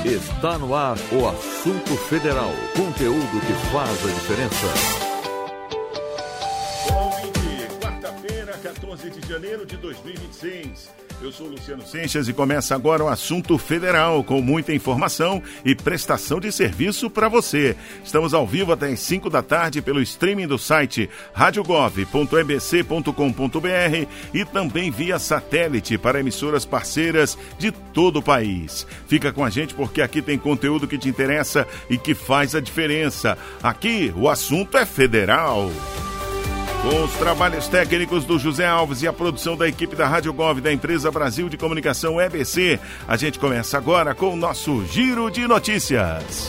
Está no ar o Assunto Federal. Conteúdo que faz a diferença. Olá, ouvinte. Quarta-feira, 14 de janeiro de 2026. Eu sou Luciano Seixas e começa agora o Assunto Federal, com muita informação e prestação de serviço para você. Estamos ao vivo até às 5 da tarde pelo streaming do site radiogov.ebc.com.br e também via satélite para emissoras parceiras de todo o país. Fica com a gente porque aqui tem conteúdo que te interessa e que faz a diferença. Aqui o assunto é federal. Com os trabalhos técnicos do José Alves e a produção da equipe da Rádio Gov da Empresa Brasil de Comunicação EBC, a gente começa agora com o nosso Giro de Notícias.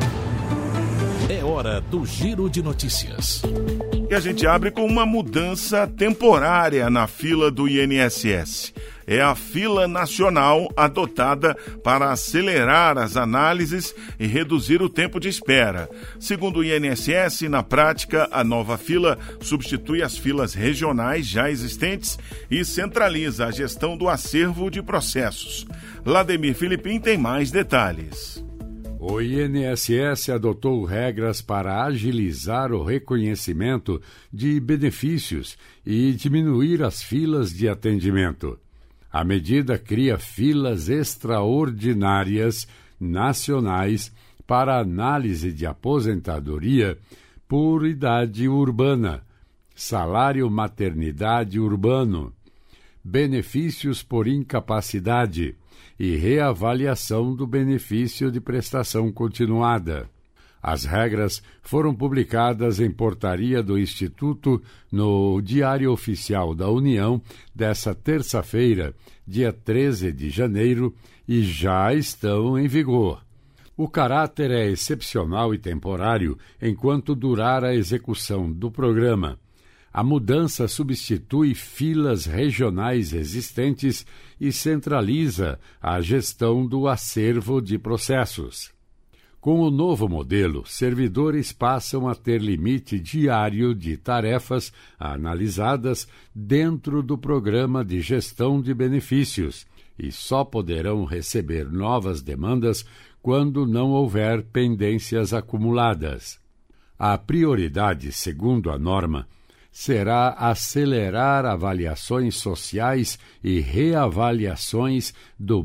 É hora do Giro de Notícias. E a gente abre com uma mudança temporária na fila do INSS. É a fila nacional adotada para acelerar as análises e reduzir o tempo de espera. Segundo o INSS, na prática, a nova fila substitui as filas regionais já existentes e centraliza a gestão do acervo de processos. Lademir Filipim tem mais detalhes. O INSS adotou regras para agilizar o reconhecimento de benefícios e diminuir as filas de atendimento. A medida cria filas extraordinárias nacionais para análise de aposentadoria por idade urbana, salário maternidade urbano, benefícios por incapacidade e reavaliação do benefício de prestação continuada. As regras foram publicadas em portaria do Instituto no Diário Oficial da União desta terça-feira, dia 13 de janeiro, e já estão em vigor. O caráter é excepcional e temporário enquanto durar a execução do programa. A mudança substitui filas regionais existentes e centraliza a gestão do acervo de processos. Com o novo modelo, servidores passam a ter limite diário de tarefas analisadas dentro do programa de gestão de benefícios e só poderão receber novas demandas quando não houver pendências acumuladas. A prioridade, segundo a norma, será acelerar avaliações sociais e reavaliações do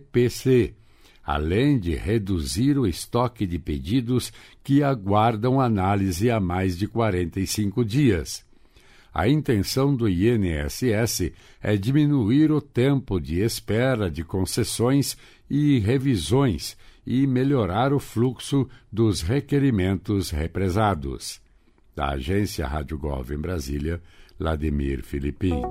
BPC, além de reduzir o estoque de pedidos que aguardam análise há mais de 45 dias. A intenção do INSS é diminuir o tempo de espera de concessões e revisões e melhorar o fluxo dos requerimentos represados. Da agência Rádio Gov em Brasília, Lademir Filipim.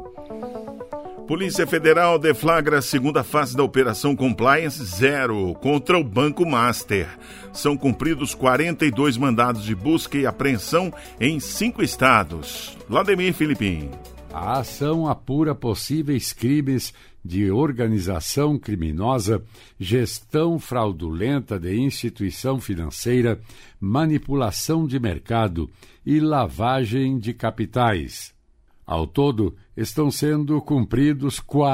Polícia Federal deflagra a segunda fase da Operação Compliance Zero contra o Banco Master. São cumpridos 42 mandados de busca e apreensão em 5 estados. Lademir Filipim. A ação apura possíveis crimes de organização criminosa, gestão fraudulenta de instituição financeira, manipulação de mercado e lavagem de capitais. Ao todo, estão sendo cumpridos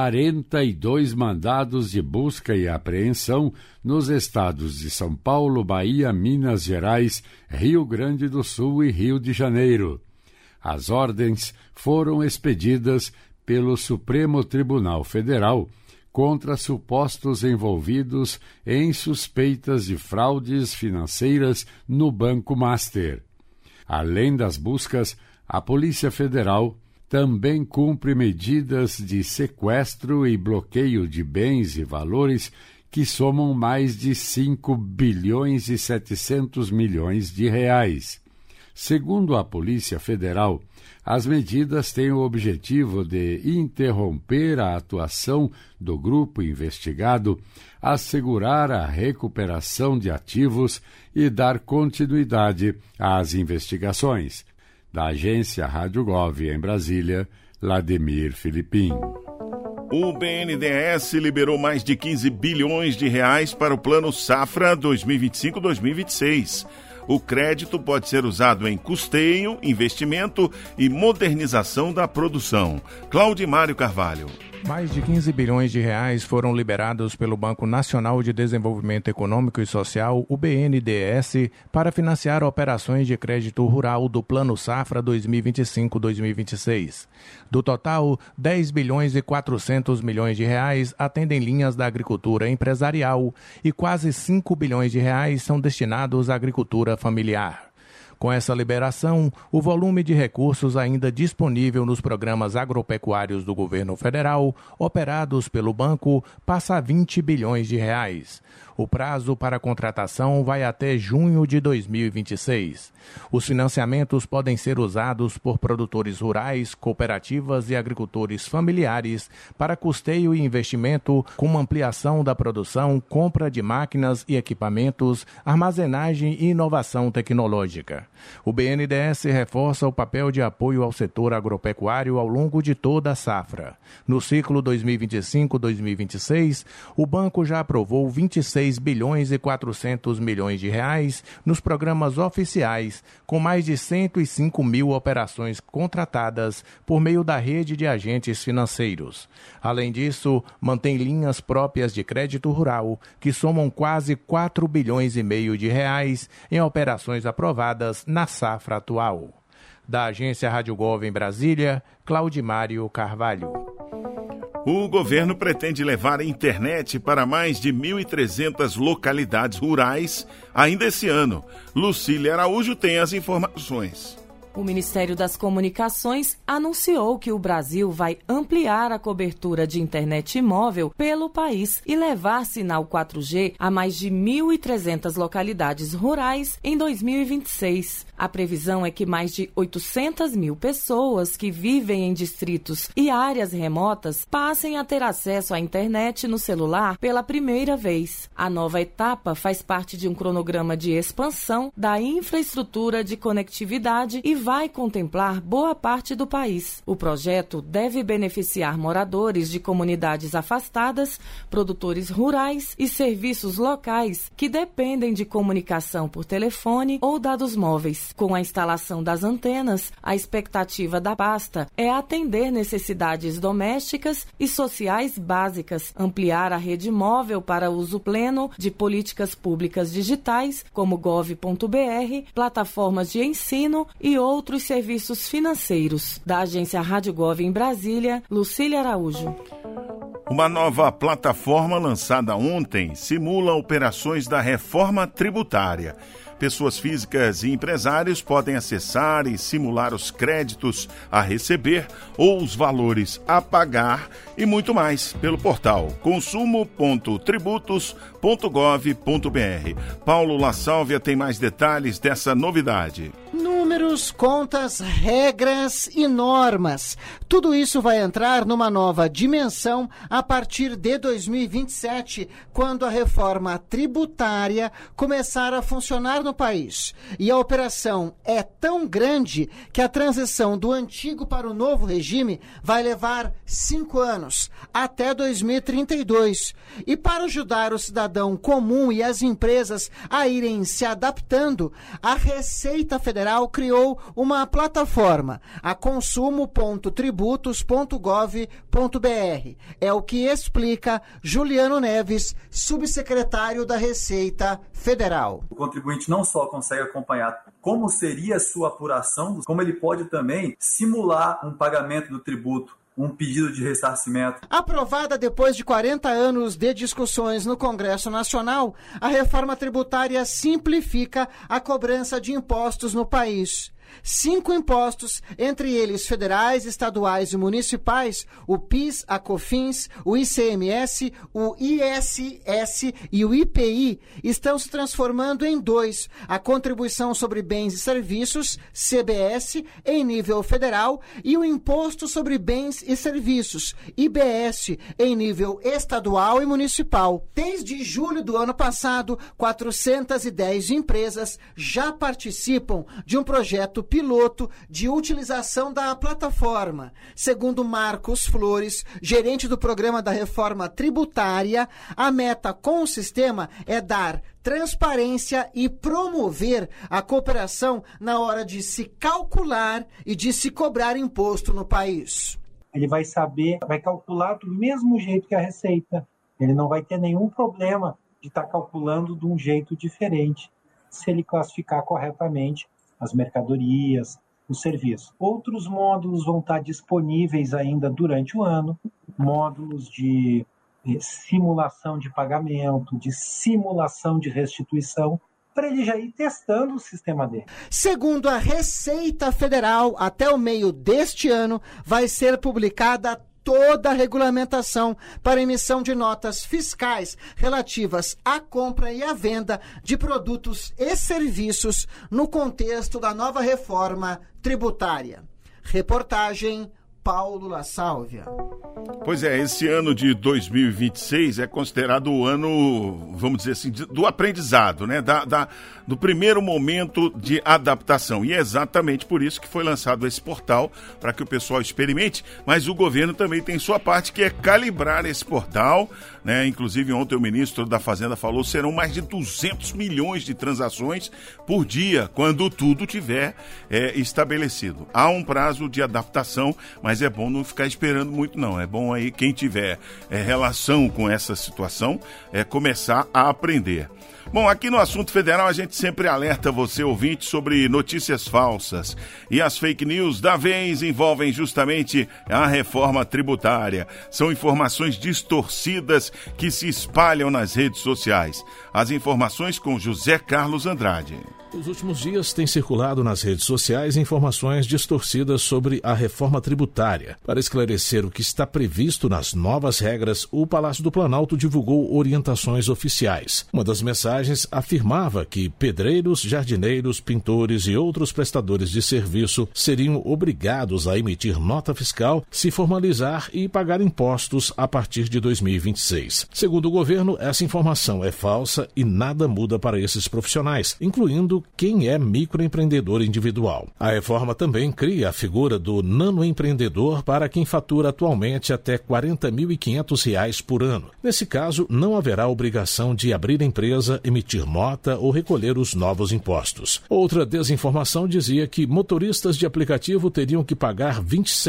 42 mandados de busca e apreensão nos estados de São Paulo, Bahia, Minas Gerais, Rio Grande do Sul e Rio de Janeiro. As ordens foram expedidas pelo Supremo Tribunal Federal contra supostos envolvidos em suspeitas de fraudes financeiras no Banco Master. Além das buscas, a Polícia Federal também cumpre medidas de sequestro e bloqueio de bens e valores que somam mais de 5 bilhões e 700 milhões de reais. Segundo a Polícia Federal, as medidas têm o objetivo de interromper a atuação do grupo investigado, assegurar a recuperação de ativos e dar continuidade às investigações. Da agência Rádio Gov em Brasília, Lademir Filipim. O BNDES liberou mais de 15 bilhões de reais para o Plano Safra 2025-2026. O crédito pode ser usado em custeio, investimento e modernização da produção. Claudimário Carvalho. Mais de 15 bilhões de reais foram liberados pelo Banco Nacional de Desenvolvimento Econômico e Social, o BNDES, para financiar operações de crédito rural do Plano Safra 2025-2026. Do total, 10 bilhões e 400 milhões de reais atendem linhas da agricultura empresarial e quase 5 bilhões de reais são destinados à agricultura familiar. Com essa liberação, o volume de recursos ainda disponível nos programas agropecuários do governo federal, operados pelo banco, passa a 20 bilhões de reais. O prazo para a contratação vai até junho de 2026. Os financiamentos podem ser usados por produtores rurais, cooperativas e agricultores familiares para custeio e investimento, com ampliação da produção, compra de máquinas e equipamentos, armazenagem e inovação tecnológica. O BNDES reforça o papel de apoio ao setor agropecuário ao longo de toda a safra. No ciclo 2025-2026, o banco já aprovou 26 bilhões e 400 milhões de reais nos programas oficiais, com mais de 105 mil operações contratadas por meio da rede de agentes financeiros. Além disso, mantém linhas próprias de crédito rural, que somam quase 4 bilhões e meio de reais em operações aprovadas na safra atual. Da agência Rádio Gov em Brasília, Claudimário Carvalho. O governo pretende levar a internet para mais de 1.300 localidades rurais ainda esse ano. Lucília Araújo tem as informações. O Ministério das Comunicações anunciou que o Brasil vai ampliar a cobertura de internet móvel pelo país e levar sinal 4G a mais de 1.300 localidades rurais em 2026. A previsão é que mais de 800 mil pessoas que vivem em distritos e áreas remotas passem a ter acesso à internet no celular pela primeira vez. A nova etapa faz parte de um cronograma de expansão da infraestrutura de conectividade e vai contemplar boa parte do país. O projeto deve beneficiar moradores de comunidades afastadas, produtores rurais e serviços locais que dependem de comunicação por telefone ou dados móveis. Com a instalação das antenas, a expectativa da pasta é atender necessidades domésticas e sociais básicas, ampliar a rede móvel para uso pleno de políticas públicas digitais, como gov.br, plataformas de ensino e outros serviços financeiros. Da agência Rádio Gov em Brasília, Lucília Araújo. Uma nova plataforma lançada ontem simula operações da reforma tributária. Pessoas físicas e empresários podem acessar e simular os créditos a receber ou os valores a pagar e muito mais pelo portal consumo.tributos.gov.br. Paulo La Sálvia tem mais detalhes dessa novidade. Números, contas, regras e normas. Tudo isso vai entrar numa nova dimensão a partir de 2027, quando a reforma tributária começar a funcionar no país. E a operação é tão grande que a transição do antigo para o novo regime vai levar 5 anos, até 2032. E para ajudar o cidadão comum e as empresas a irem se adaptando, a Receita Federal criou uma plataforma, a consumo.tributos.gov.br. É o que explica Juliano Neves, subsecretário da Receita Federal. O contribuinte não só consegue acompanhar como seria a sua apuração, como ele pode também simular um pagamento do tributo, um pedido de ressarcimento. Aprovada depois de 40 anos de discussões no Congresso Nacional, a reforma tributária simplifica a cobrança de impostos no país. 5 impostos, entre eles federais, estaduais e municipais, o PIS, a COFINS, o ICMS, o ISS e o IPI, estão se transformando em 2, a Contribuição sobre Bens e Serviços, CBS, em nível federal, e o Imposto sobre Bens e Serviços, IBS, em nível estadual e municipal. Desde julho do ano passado, 410 empresas já participam de um projeto projeto piloto de utilização da plataforma. Segundo Marcos Flores, gerente do programa da reforma tributária, a meta com o sistema é dar transparência e promover a cooperação na hora de se calcular e de se cobrar imposto no país. Ele vai calcular do mesmo jeito que a Receita. Ele não vai ter nenhum problema de estar calculando de um jeito diferente, se ele classificar corretamente as mercadorias, os serviços. Outros módulos vão estar disponíveis ainda durante o ano, módulos de simulação de pagamento, de simulação de restituição, para ele já ir testando o sistema dele. Segundo a Receita Federal, até o meio deste ano vai ser publicada toda a regulamentação para emissão de notas fiscais relativas à compra e à venda de produtos e serviços no contexto da nova reforma tributária. Reportagem Paulo La Sálvia. Pois é, esse ano de 2026 é considerado o ano, vamos dizer assim, do aprendizado, né? Do primeiro momento de adaptação. E é exatamente por isso que foi lançado esse portal, para que o pessoal experimente, mas o governo também tem sua parte, que é calibrar esse portal, né? Inclusive ontem o ministro da Fazenda falou que serão mais de 200 milhões de transações por dia, quando tudo tiver estabelecido. Há um prazo de adaptação, mas é bom não ficar esperando muito não, é bom aí quem tiver relação com essa situação começar a aprender. Bom, aqui no Assunto Federal a gente sempre alerta você, ouvinte, sobre notícias falsas. E as fake news da vez envolvem justamente a reforma tributária. São informações distorcidas que se espalham nas redes sociais. As informações com José Carlos Andrade. Nos últimos dias tem circulado nas redes sociais informações distorcidas sobre a reforma tributária. Para esclarecer o que está previsto nas novas regras, o Palácio do Planalto divulgou orientações oficiais. Uma das mensagens afirmava que pedreiros, jardineiros, pintores e outros prestadores de serviço seriam obrigados a emitir nota fiscal, se formalizar e pagar impostos a partir de 2026. Segundo o governo, essa informação é falsa e nada muda para esses profissionais, incluindo quem é microempreendedor individual. A reforma também cria a figura do nanoempreendedor para quem fatura atualmente até R$ 40.500 por ano. Nesse caso, não haverá obrigação de abrir empresa, emitir nota ou recolher os novos impostos. Outra desinformação dizia que motoristas de aplicativo teriam que pagar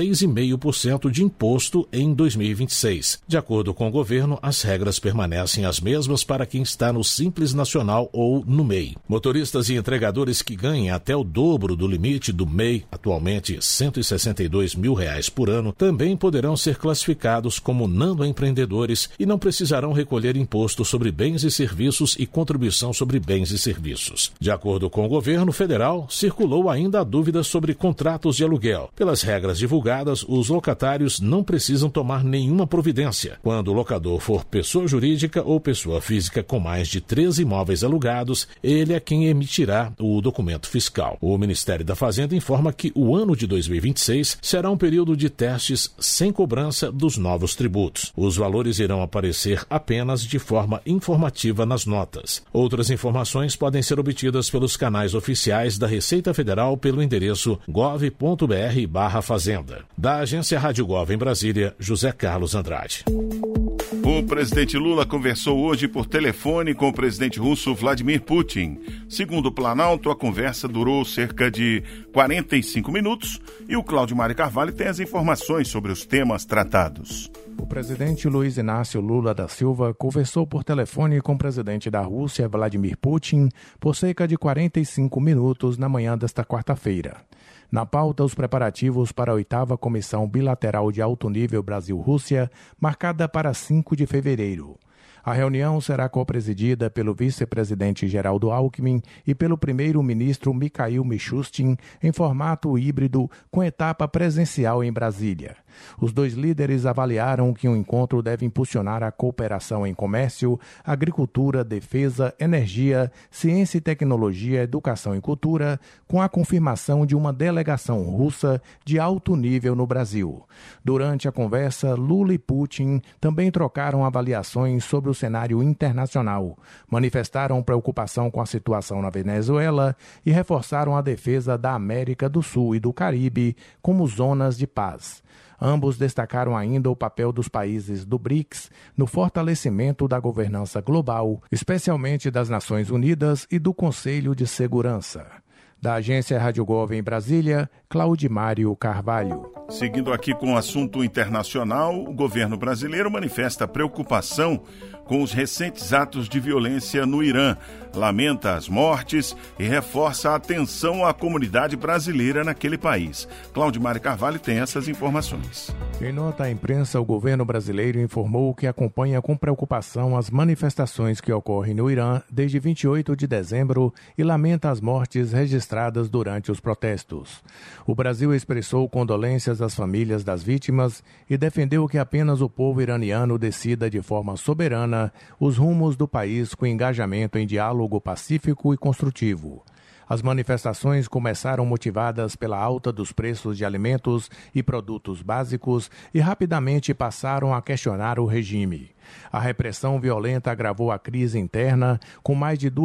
26,5% de imposto em 2026. De acordo com o governo, as regras permanecem as mesmas para quem está no Simples Nacional ou no MEI. Motoristas e entregadores que ganhem até o dobro do limite do MEI, atualmente R$ 162 mil por ano, também poderão ser classificados como nanoempreendedores e não precisarão recolher imposto sobre bens e serviços e contribuição sobre bens e serviços. De acordo com o governo federal, circulou ainda a dúvida sobre contratos de aluguel. Pelas regras divulgadas, os locatários não precisam tomar nenhuma providência. Quando o locador for pessoa jurídica ou pessoa física com mais de 3 imóveis alugados, ele é quem emitirá o documento fiscal. O Ministério da Fazenda informa que o ano de 2026 será um período de testes sem cobrança dos novos tributos. Os valores irão aparecer apenas de forma informativa nas notas. Outras informações podem ser obtidas pelos canais oficiais da Receita Federal pelo endereço gov.br/fazenda. Da agência Rádio Gov em Brasília, José Carlos Andrade. O presidente Lula conversou hoje por telefone com o presidente russo Vladimir Putin. Segundo o Planalto, a conversa durou cerca de 45 minutos e o Cláudio Mário Carvalho tem as informações sobre os temas tratados. O presidente Luiz Inácio Lula da Silva conversou por telefone com o presidente da Rússia, Vladimir Putin, por cerca de 45 minutos na manhã desta quarta-feira. Na pauta, os preparativos para a 8ª Comissão Bilateral de Alto Nível Brasil-Rússia, marcada para 5 de fevereiro. A reunião será co-presidida pelo vice-presidente Geraldo Alckmin e pelo primeiro-ministro Mikhail Mishustin em formato híbrido com etapa presencial em Brasília. Os dois líderes avaliaram que o encontro deve impulsionar a cooperação em comércio, agricultura, defesa, energia, ciência e tecnologia, educação e cultura, com a confirmação de uma delegação russa de alto nível no Brasil. Durante a conversa, Lula e Putin também trocaram avaliações sobre os cenário internacional, manifestaram preocupação com a situação na Venezuela e reforçaram a defesa da América do Sul e do Caribe como zonas de paz. Ambos destacaram ainda o papel dos países do BRICS no fortalecimento da governança global, especialmente das Nações Unidas e do Conselho de Segurança. Da agência Rádio Gov em Brasília, Claudimário Carvalho. Seguindo aqui com o assunto internacional, o governo brasileiro manifesta preocupação com os recentes atos de violência no Irã, lamenta as mortes e reforça a atenção à comunidade brasileira naquele país. Claudimário Carvalho tem essas informações. Em nota à imprensa, o governo brasileiro informou que acompanha com preocupação as manifestações que ocorrem no Irã desde 28 de dezembro e lamenta as mortes registradas durante os protestos. O Brasil expressou condolências às famílias das vítimas e defendeu que apenas o povo iraniano decida de forma soberana os rumos do país com engajamento em diálogo pacífico e construtivo. As manifestações começaram motivadas pela alta dos preços de alimentos e produtos básicos e rapidamente passaram a questionar o regime. A repressão violenta agravou a crise interna, com mais de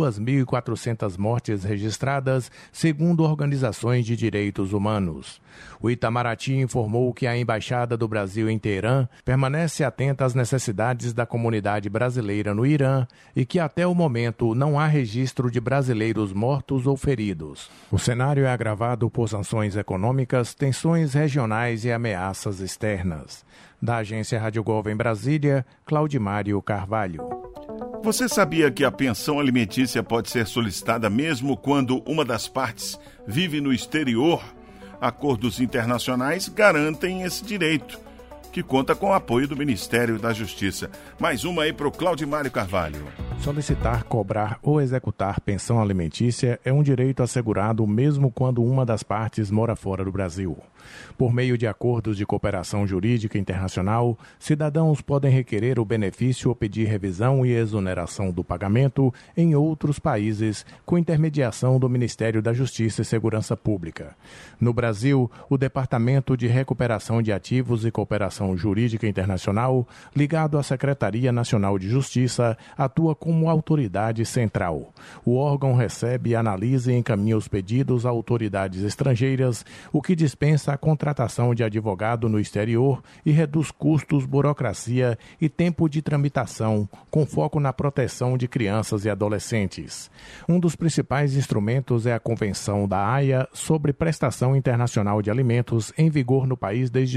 2.400 mortes registradas, segundo organizações de direitos humanos. O Itamaraty informou que a Embaixada do Brasil em Teherã permanece atenta às necessidades da comunidade brasileira no Irã e que até o momento não há registro de brasileiros mortos ou feridos. O cenário é agravado por sanções econômicas, tensões regionais e ameaças externas. Da agência Rádio Gov em Brasília, Claudimário Carvalho. Você sabia que a pensão alimentícia pode ser solicitada mesmo quando uma das partes vive no exterior? Acordos internacionais garantem esse direito, que conta com o apoio do Ministério da Justiça. Mais uma aí para o Claudimário Carvalho. Solicitar, cobrar ou executar pensão alimentícia é um direito assegurado mesmo quando uma das partes mora fora do Brasil. Por meio de acordos de cooperação jurídica internacional, cidadãos podem requerer o benefício ou pedir revisão e exoneração do pagamento em outros países, com intermediação do Ministério da Justiça e Segurança Pública. No Brasil, o Departamento de Recuperação de Ativos e Cooperação Jurídica Internacional, ligado à Secretaria Nacional de Justiça, atua como autoridade central. O órgão recebe, analisa e encaminha os pedidos a autoridades estrangeiras, o que dispensa a contratação de advogado no exterior e reduz custos, burocracia e tempo de tramitação, com foco na proteção de crianças e adolescentes. Um dos principais instrumentos é a Convenção da Haia sobre Prestação Internacional de Alimentos, em vigor no país desde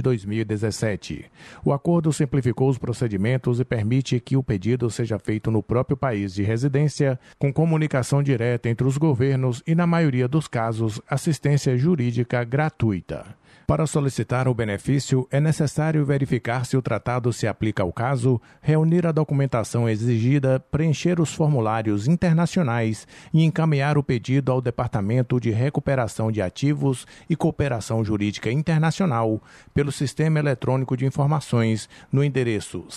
2017. O acordo simplificou os procedimentos e permite que o pedido seja feito no próprio país de residência, com comunicação direta entre os governos e, na maioria dos casos, assistência jurídica gratuita. Para solicitar o benefício, é necessário verificar se o tratado se aplica ao caso, reunir a documentação exigida, preencher os formulários internacionais e encaminhar o pedido ao Departamento de Recuperação de Ativos e Cooperação Jurídica Internacional pelo Sistema Eletrônico de Informações no endereço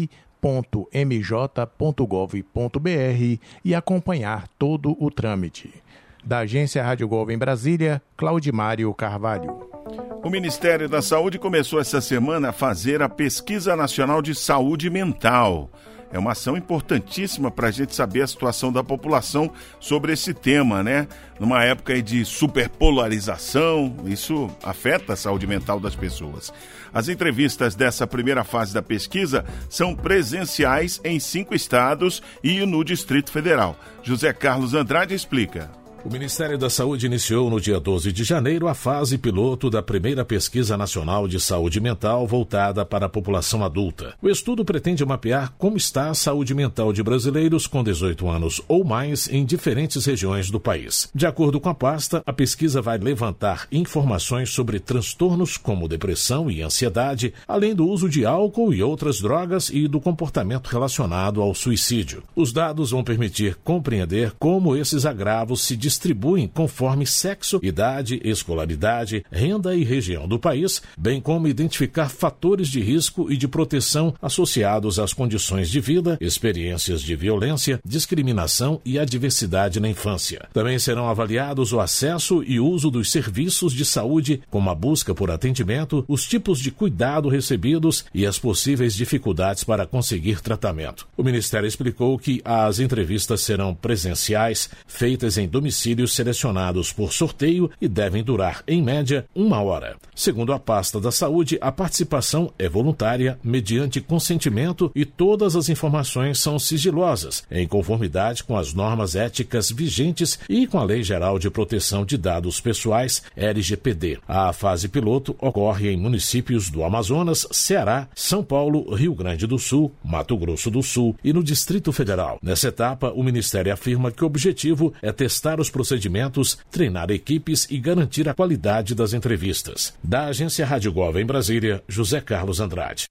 sei.mj.gov.br e acompanhar todo o trâmite. Da agência Rádio Gov em Brasília, Claudimário Carvalho. O Ministério da Saúde começou essa semana a fazer a Pesquisa Nacional de Saúde Mental. É uma ação importantíssima para a gente saber a situação da população sobre esse tema, né? Numa época de superpolarização, isso afeta a saúde mental das pessoas. As entrevistas dessa primeira fase da pesquisa são presenciais em 5 estados e no Distrito Federal. José Carlos Andrade explica. O Ministério da Saúde iniciou no dia 12 de janeiro a fase piloto da primeira Pesquisa Nacional de Saúde Mental voltada para a população adulta. O estudo pretende mapear como está a saúde mental de brasileiros com 18 anos ou mais em diferentes regiões do país. De acordo com a pasta, a pesquisa vai levantar informações sobre transtornos como depressão e ansiedade, além do uso de álcool e outras drogas e do comportamento relacionado ao suicídio. Os dados vão permitir compreender como esses agravos se distribuem conforme sexo, idade, escolaridade, renda e região do país, bem como identificar fatores de risco e de proteção associados às condições de vida, experiências de violência, discriminação e adversidade na infância. Também serão avaliados o acesso e uso dos serviços de saúde, como a busca por atendimento, os tipos de cuidado recebidos e as possíveis dificuldades para conseguir tratamento. O Ministério explicou que as entrevistas serão presenciais, feitas em domicílios selecionados por sorteio e devem durar, em média, 1 hora. Segundo a pasta da Saúde, a participação é voluntária, mediante consentimento e todas as informações são sigilosas, em conformidade com as normas éticas vigentes e com a Lei Geral de Proteção de Dados Pessoais, LGPD. A fase piloto ocorre em municípios do Amazonas, Ceará, São Paulo, Rio Grande do Sul, Mato Grosso do Sul e no Distrito Federal. Nessa etapa, o Ministério afirma que o objetivo é testar os procedimentos, treinar equipes e garantir a qualidade das entrevistas. Da Agência Rádio Gov em Brasília, José Carlos Andrade.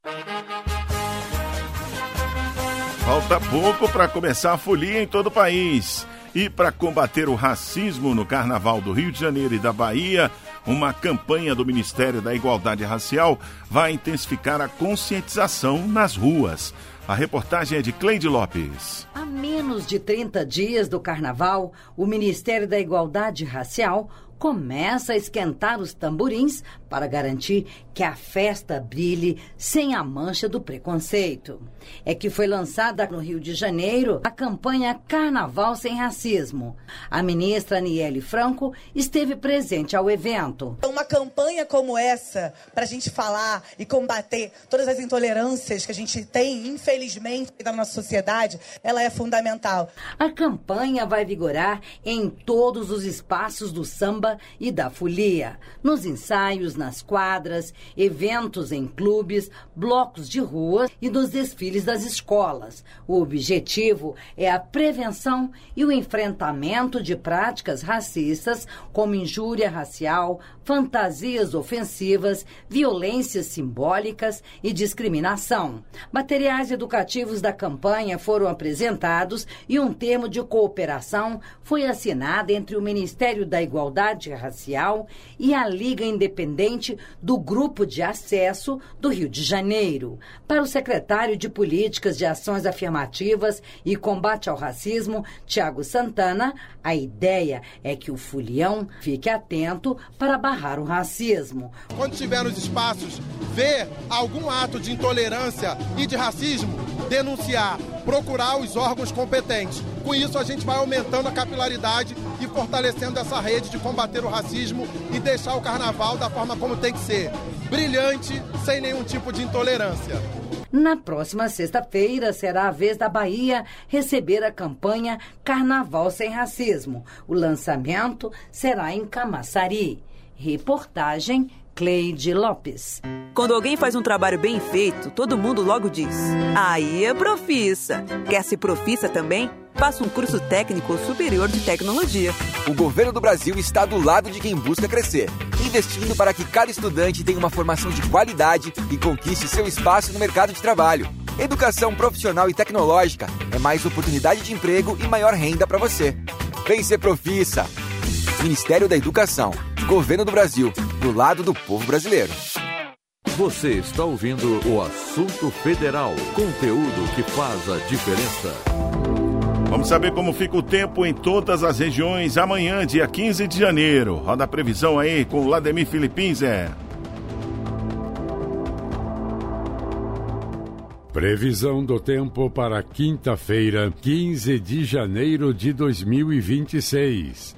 Falta pouco para começar a folia em todo o país. E para combater o racismo no Carnaval do Rio de Janeiro e da Bahia, uma campanha do Ministério da Igualdade Racial vai intensificar a conscientização nas ruas. A reportagem é de Cleide Lopes. Há menos de 30 dias do Carnaval, o Ministério da Igualdade Racial começa a esquentar os tamborins para garantir que a festa brilhe sem a mancha do preconceito. É que foi lançada no Rio de Janeiro a campanha Carnaval Sem Racismo. A ministra Aniele Franco esteve presente ao evento. Uma campanha como essa, para a gente falar e combater todas as intolerâncias que a gente tem, infelizmente, na nossa sociedade, ela é fundamental. A campanha vai vigorar em todos os espaços do samba e da folia, nos ensaios, nas quadras, eventos em clubes, blocos de rua e nos desfiles das escolas. O objetivo é a prevenção e o enfrentamento de práticas racistas como injúria racial, fantasias ofensivas, violências simbólicas e discriminação. Materiais educativos da campanha foram apresentados e um termo de cooperação foi assinado entre o Ministério da Igualdade Racial e a Liga Independente do Grupo de Acesso do Rio de Janeiro. Para o secretário de Políticas de Ações Afirmativas e Combate ao Racismo, Tiago Santana, a ideia é que o folião fique atento para barrar o racismo. Quando estiver nos espaços, ver algum ato de intolerância e de racismo, denunciar, procurar os órgãos competentes. Com isso, a gente vai aumentando a capilaridade e fortalecendo essa rede de combater o racismo e deixar o carnaval da forma como tem que ser, brilhante, sem nenhum tipo de intolerância. Na próxima sexta-feira será a vez da Bahia receber a campanha Carnaval Sem Racismo. O lançamento será em Camaçari. Reportagem Cleide Lopes. Quando alguém faz um trabalho bem feito, todo mundo logo diz: aí é profissa. Quer ser profissa também? Faça um curso técnico superior de tecnologia. O governo do Brasil está do lado de quem busca crescer, investindo para que cada estudante tenha uma formação de qualidade e conquiste seu espaço no mercado de trabalho. Educação profissional e tecnológica é mais oportunidade de emprego e maior renda para você. Vem ser profissa. Ministério da Educação, Governo do Brasil, do lado do povo brasileiro. Você está ouvindo o Assunto Federal, conteúdo que faz a diferença. Vamos saber como fica o tempo em todas as regiões amanhã, dia 15 de janeiro. Roda a previsão aí com o Lademir Filipim, Zé. Previsão do tempo para quinta-feira, 15 de janeiro de 2026.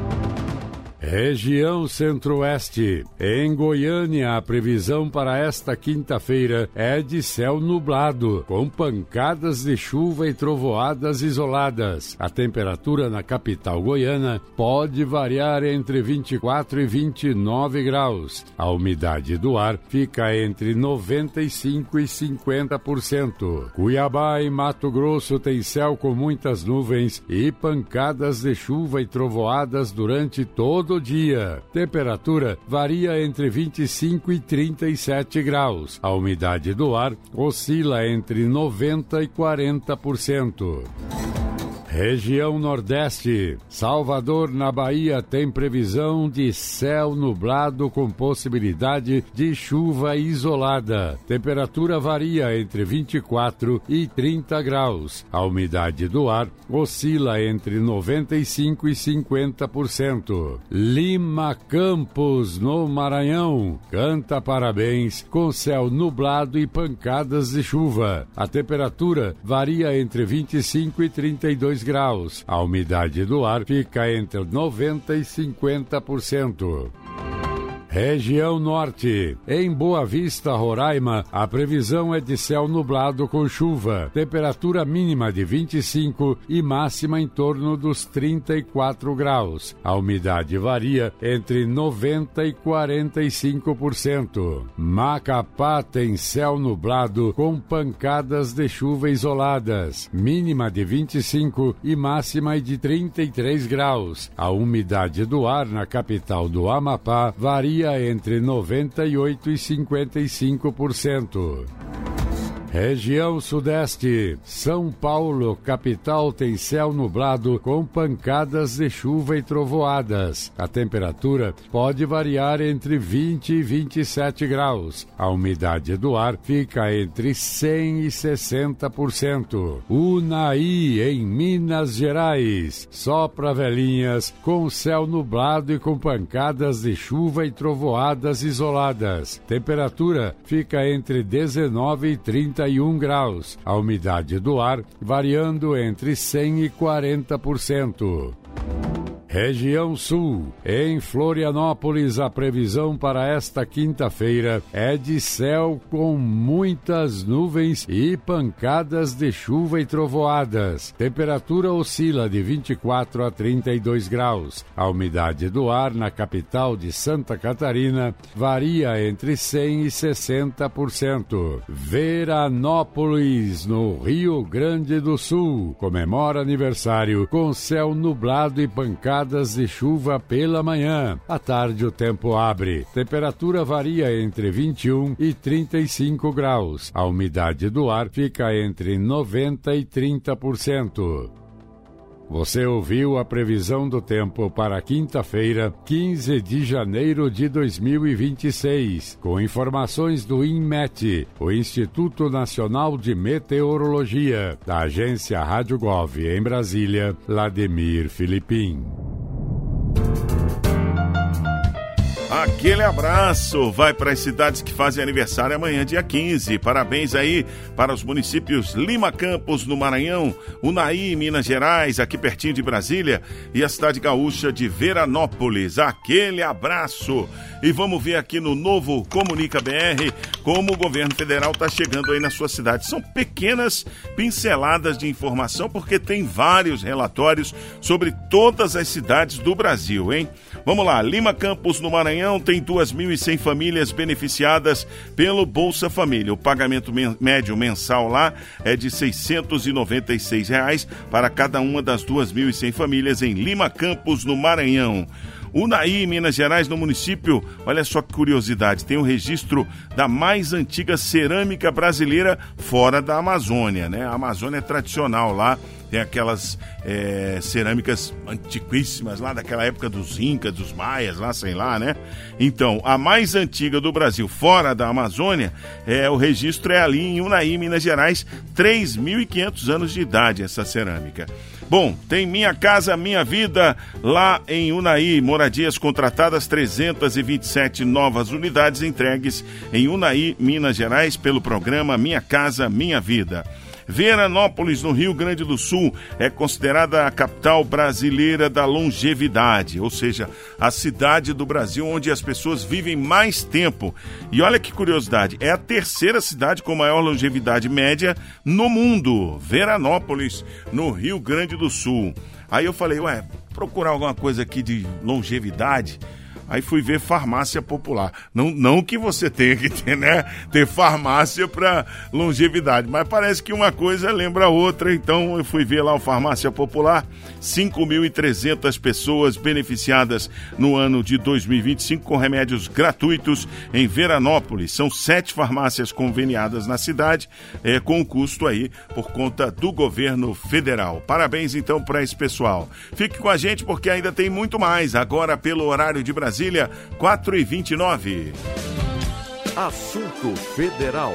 Região Centro-Oeste. Em Goiânia, a previsão para esta quinta-feira é de céu nublado, com pancadas de chuva e trovoadas isoladas. A temperatura na capital goiana pode variar entre 24 e 29 graus. A umidade do ar fica entre 95% e 50%. Cuiabá e Mato Grosso tem céu com muitas nuvens e pancadas de chuva e trovoadas durante todo dia. Temperatura varia entre 25 e 37 graus. A umidade do ar oscila entre 90% e 40%. Região Nordeste. Salvador, na Bahia, tem previsão de céu nublado com possibilidade de chuva isolada. Temperatura varia entre 24 e 30 graus. A umidade do ar oscila entre 95% e 50%. Lima Campos, no Maranhão, canta parabéns com céu nublado e pancadas de chuva. A temperatura varia entre 25 e 32 graus. A umidade do ar fica entre 90% e 50%. Região Norte. Em Boa Vista, Roraima, a previsão é de céu nublado com chuva. Temperatura mínima de 25 e máxima em torno dos 34 graus. A umidade varia entre 90% e 45%. Macapá tem céu nublado com pancadas de chuva isoladas. Mínima de 25 e máxima de 33 graus. A umidade do ar na capital do Amapá varia entre 98% e 55%. Região Sudeste. São Paulo, capital, tem céu nublado com pancadas de chuva e trovoadas. A temperatura pode variar entre 20 e 27 graus. A umidade do ar fica entre 100 e 60%. Unai, em Minas Gerais. Só para velhinhas, com céu nublado e com pancadas de chuva e trovoadas isoladas. Temperatura fica entre 19 e 31 graus. A umidade do ar variando entre 100 e 40%. Região Sul. Em Florianópolis, a previsão para esta quinta-feira é de céu com muitas nuvens e pancadas de chuva e trovoadas. Temperatura oscila de 24 a 32 graus. A umidade do ar na capital de Santa Catarina varia entre 100 e 60%. Veranópolis, no Rio Grande do Sul, comemora aniversário com céu nublado e pancadas de chuva pela manhã. À tarde o tempo abre. Temperatura varia entre 21 e 35 graus. A umidade do ar fica entre 90% e 30%. Você ouviu a previsão do tempo para quinta-feira, 15 de janeiro de 2026, com informações do INMET, o Instituto Nacional de Meteorologia, da agência Rádio Gov em Brasília, Lademir Filipim. Aquele abraço vai para as cidades que fazem aniversário amanhã, dia 15. Parabéns aí para os municípios Lima Campos, no Maranhão, Unai, Minas Gerais, aqui pertinho de Brasília, e a cidade gaúcha de Veranópolis. Aquele abraço. E vamos ver aqui no novo Comunica BR como o governo federal está chegando aí na sua cidade. São pequenas pinceladas de informação, porque tem vários relatórios sobre todas as cidades do Brasil, hein? Vamos lá, Lima Campos, no Maranhão, tem 2.100 famílias beneficiadas pelo Bolsa Família. O pagamento médio mensal lá é de R$ 696 para cada uma das 2.100 famílias em Lima Campos, no Maranhão. Unai, Minas Gerais, no município, olha só que curiosidade, tem o registro da mais antiga cerâmica brasileira fora da Amazônia, né? A Amazônia é tradicional lá, tem aquelas cerâmicas antiquíssimas lá daquela época dos Incas, dos Maias, lá, sei lá, né? Então, a mais antiga do Brasil fora da Amazônia, o registro é ali em Unai, Minas Gerais, 3.500 anos de idade essa cerâmica. Bom, tem Minha Casa Minha Vida lá em Unai, moradias contratadas, 327 novas unidades entregues em Unai, Minas Gerais, pelo programa Minha Casa Minha Vida. Veranópolis, no Rio Grande do Sul, é considerada a capital brasileira da longevidade, ou seja, a cidade do Brasil onde as pessoas vivem mais tempo. E olha que curiosidade, é a terceira cidade com maior longevidade média no mundo, Veranópolis, no Rio Grande do Sul. Aí eu falei, procurar alguma coisa aqui de longevidade. Aí fui ver farmácia popular. Não que você tenha que ter, né? Ter farmácia para longevidade, mas parece que uma coisa lembra a outra. Então eu fui ver lá o Farmácia Popular, 5.300 pessoas beneficiadas no ano de 2025 com remédios gratuitos em Veranópolis. São 7 farmácias conveniadas na cidade, com custo aí por conta do governo federal. Parabéns então para esse pessoal. Fique com a gente porque ainda tem muito mais. Agora pelo horário de Brasília, 4h29. Assunto Federal.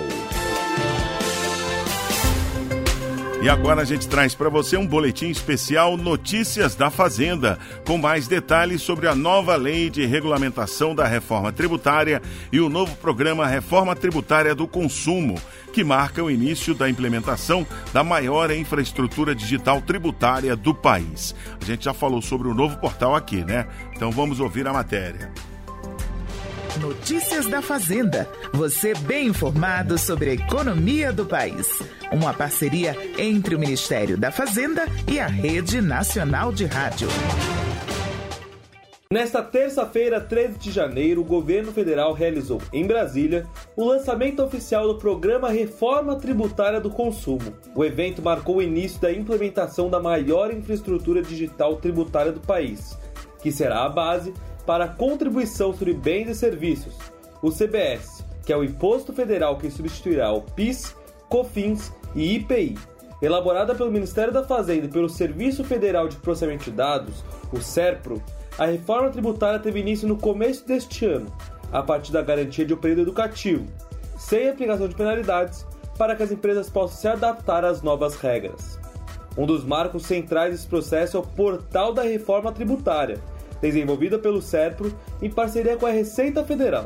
E agora a gente traz para você um boletim especial Notícias da Fazenda, com mais detalhes sobre a nova lei de regulamentação da reforma tributária e o novo programa Reforma Tributária do Consumo, que marca o início da implementação da maior infraestrutura digital tributária do país. A gente já falou sobre o novo portal aqui, né? Então vamos ouvir a matéria. Notícias da Fazenda. Você bem informado sobre a economia do país. Uma parceria entre o Ministério da Fazenda e a Rede Nacional de Rádio. Nesta terça-feira, 13 de janeiro, o governo federal realizou, em Brasília, o lançamento oficial do programa Reforma Tributária do Consumo. O evento marcou o início da implementação da maior infraestrutura digital tributária do país, que será a base para a Contribuição sobre Bens e Serviços, o CBS, que é o imposto federal que substituirá o PIS, COFINS e IPI. Elaborada pelo Ministério da Fazenda e pelo Serviço Federal de Processamento de Dados, o SERPRO, a reforma tributária teve início no começo deste ano, a partir da garantia de um período educativo, sem aplicação de penalidades, para que as empresas possam se adaptar às novas regras. Um dos marcos centrais desse processo é o Portal da Reforma Tributária, desenvolvida pelo SERPRO em parceria com a Receita Federal.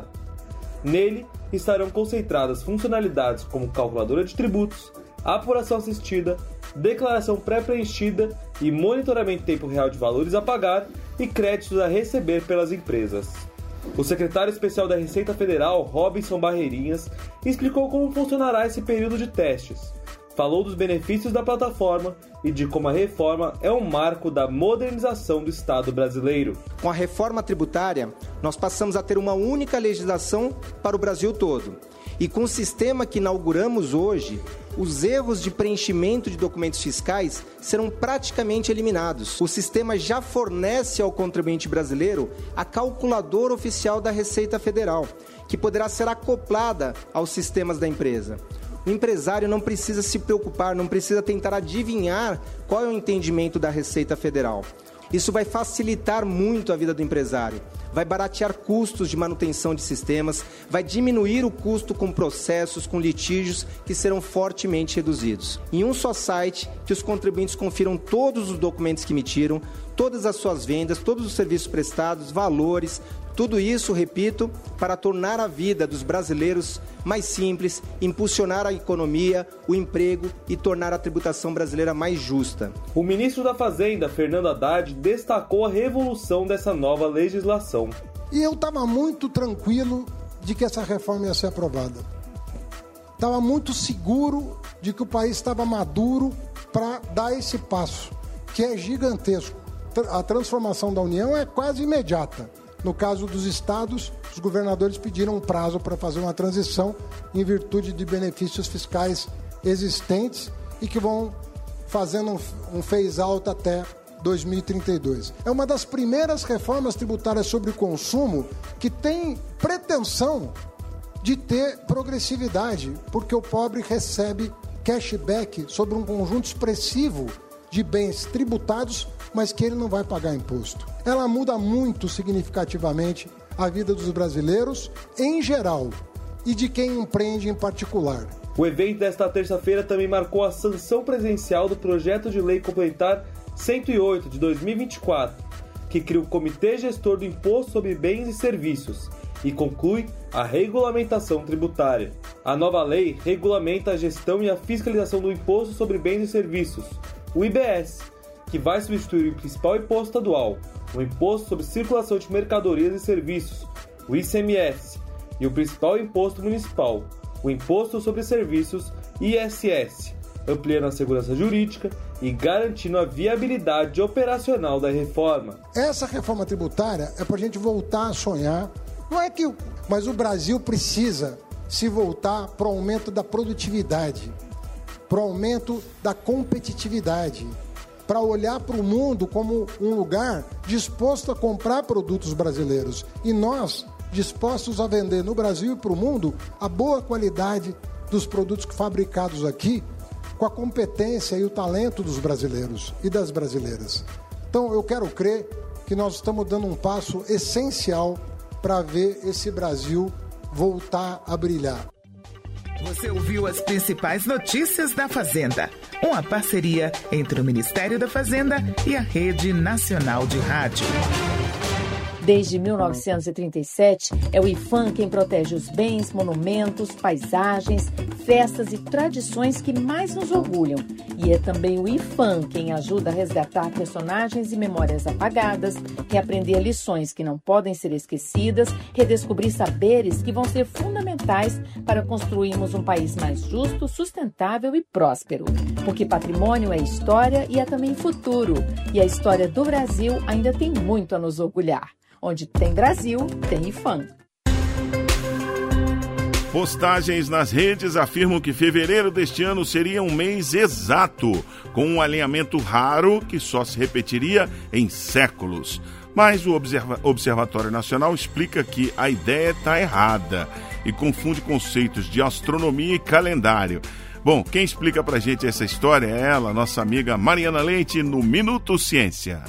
Nele estarão concentradas funcionalidades como calculadora de tributos, apuração assistida, declaração pré-preenchida e monitoramento em tempo real de valores a pagar e créditos a receber pelas empresas. O secretário especial da Receita Federal, Robinson Barreirinhas, explicou como funcionará esse período de testes. Falou dos benefícios da plataforma e de como a reforma é um marco da modernização do Estado brasileiro. Com a reforma tributária, nós passamos a ter uma única legislação para o Brasil todo. E com o sistema que inauguramos hoje, os erros de preenchimento de documentos fiscais serão praticamente eliminados. O sistema já fornece ao contribuinte brasileiro a calculadora oficial da Receita Federal, que poderá ser acoplada aos sistemas da empresa. O empresário não precisa se preocupar, não precisa tentar adivinhar qual é o entendimento da Receita Federal. Isso vai facilitar muito a vida do empresário, vai baratear custos de manutenção de sistemas, vai diminuir o custo com processos, com litígios que serão fortemente reduzidos. Em um só site, que os contribuintes confiram todos os documentos que emitiram, todas as suas vendas, todos os serviços prestados, valores, tudo isso, repito, para tornar a vida dos brasileiros mais simples, impulsionar a economia, o emprego e tornar a tributação brasileira mais justa. O ministro da Fazenda, Fernando Haddad, destacou a revolução dessa nova legislação. E eu estava muito tranquilo de que essa reforma ia ser aprovada. Estava muito seguro de que o país estava maduro para dar esse passo, que é gigantesco. A transformação da União é quase imediata. No caso dos estados, os governadores pediram um prazo para fazer uma transição em virtude de benefícios fiscais existentes e que vão fazendo um phase-out até 2032. É uma das primeiras reformas tributárias sobre o consumo que tem pretensão de ter progressividade, porque o pobre recebe cashback sobre um conjunto expressivo de bens tributados, mas que ele não vai pagar imposto. Ela muda muito significativamente a vida dos brasileiros em geral e de quem empreende em particular. O evento desta terça-feira também marcou a sanção presencial do projeto de lei complementar 108 de 2024, que cria o Comitê Gestor do Imposto sobre Bens e Serviços e conclui a regulamentação tributária. A nova lei regulamenta a gestão e a fiscalização do Imposto sobre Bens e Serviços, o IBS, que vai substituir o principal imposto estadual, o Imposto sobre Circulação de Mercadorias e Serviços, o ICMS, e o principal imposto municipal, o Imposto sobre Serviços, ISS, ampliando a segurança jurídica e garantindo a viabilidade operacional da reforma. Essa reforma tributária é para a gente voltar a sonhar. Não é que... Mas o Brasil precisa se voltar para o aumento da produtividade, para o aumento da competitividade, para olhar para o mundo como um lugar disposto a comprar produtos brasileiros. E nós, dispostos a vender no Brasil e para o mundo a boa qualidade dos produtos fabricados aqui, com a competência e o talento dos brasileiros e das brasileiras. Então, eu quero crer que nós estamos dando um passo essencial para ver esse Brasil voltar a brilhar. Você ouviu as principais notícias da Fazenda, uma parceria entre o Ministério da Fazenda e a Rede Nacional de Rádio. Desde 1937, é o IPHAN quem protege os bens, monumentos, paisagens, festas e tradições que mais nos orgulham. E é também o IPHAN quem ajuda a resgatar personagens e memórias apagadas, reaprender lições que não podem ser esquecidas, redescobrir saberes que vão ser fundamentais para construirmos um país mais justo, sustentável e próspero. Porque patrimônio é história e é também futuro. E a história do Brasil ainda tem muito a nos orgulhar. Onde tem Brasil, tem IPHAN. Postagens nas redes afirmam que fevereiro deste ano seria um mês exato, com um alinhamento raro que só se repetiria em séculos. Mas o Observatório Nacional explica que a ideia está errada e confunde conceitos de astronomia e calendário. Bom, quem explica pra gente essa história é ela, nossa amiga Mariana Leite, no Minuto Ciência.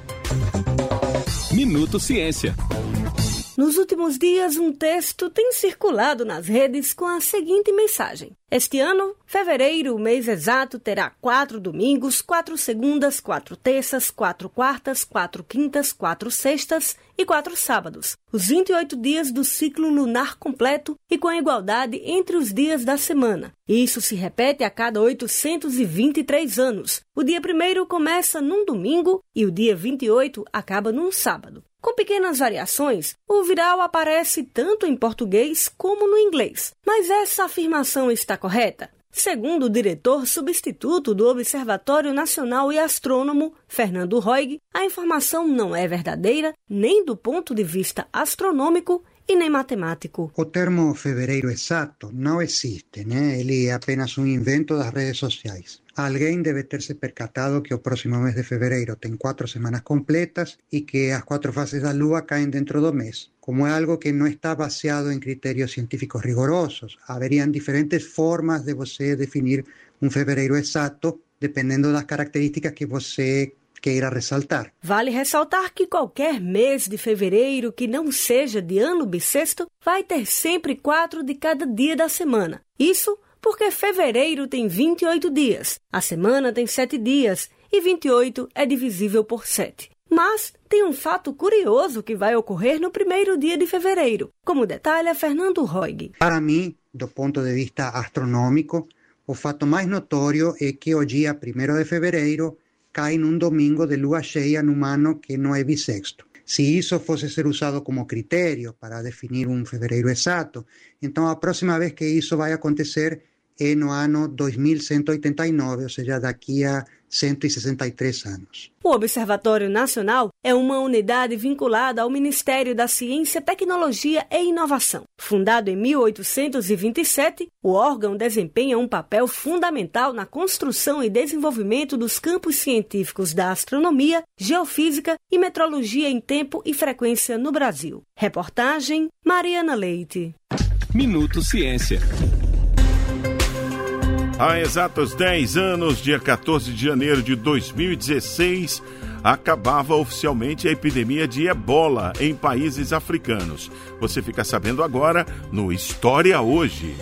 Minuto Ciência. Nos últimos dias, um texto tem circulado nas redes com a seguinte mensagem. Este ano, fevereiro, o mês exato, terá 4 domingos, 4 segundas, 4 terças, 4 quartas, 4 quintas, 4 sextas e 4 sábados. Os 28 dias do ciclo lunar completo e com a igualdade entre os dias da semana. Isso se repete a cada 823 anos. O dia 1º começa num domingo e o dia 28 acaba num sábado. Com pequenas variações, o viral aparece tanto em português como no inglês. Mas essa afirmação está correta? Segundo o diretor substituto do Observatório Nacional e astrônomo, Fernando Roig, a informação não é verdadeira nem do ponto de vista astronômico e nem matemático. O termo fevereiro exato não existe, né? Ele é apenas um invento das redes sociais. Alguém deve ter se percatado que o próximo mês de fevereiro tem 4 semanas completas e que as 4 fases da Lua caem dentro do mês. Como é algo que não está baseado em critérios científicos rigorosos, haveriam diferentes formas de você definir um fevereiro exato, dependendo das características que você queira ressaltar. Vale ressaltar que qualquer mês de fevereiro que não seja de ano bissexto vai ter sempre 4 de cada dia da semana. Isso porque fevereiro tem 28 dias, a semana tem 7 dias e 28 é divisível por 7. Mas tem um fato curioso que vai ocorrer no primeiro dia de fevereiro, como detalha Fernando Roig. Para mim, do ponto de vista astronômico, o fato mais notório é que o dia 1º de fevereiro cai num domingo de lua cheia num ano que não é bissexto. Se isso fosse ser usado como critério para definir um fevereiro exato, então a próxima vez que isso vai acontecer é no ano 2189, ou seja, daqui a 163 anos. O Observatório Nacional é uma unidade vinculada ao Ministério da Ciência, Tecnologia e Inovação. Fundado em 1827, o órgão desempenha um papel fundamental na construção e desenvolvimento dos campos científicos da astronomia, geofísica e metrologia em tempo e frequência no Brasil. Reportagem Mariana Leite. Minuto Ciência. Há exatos 10 anos, dia 14 de janeiro de 2016, acabava oficialmente a epidemia de ebola em países africanos. Você fica sabendo agora no História Hoje.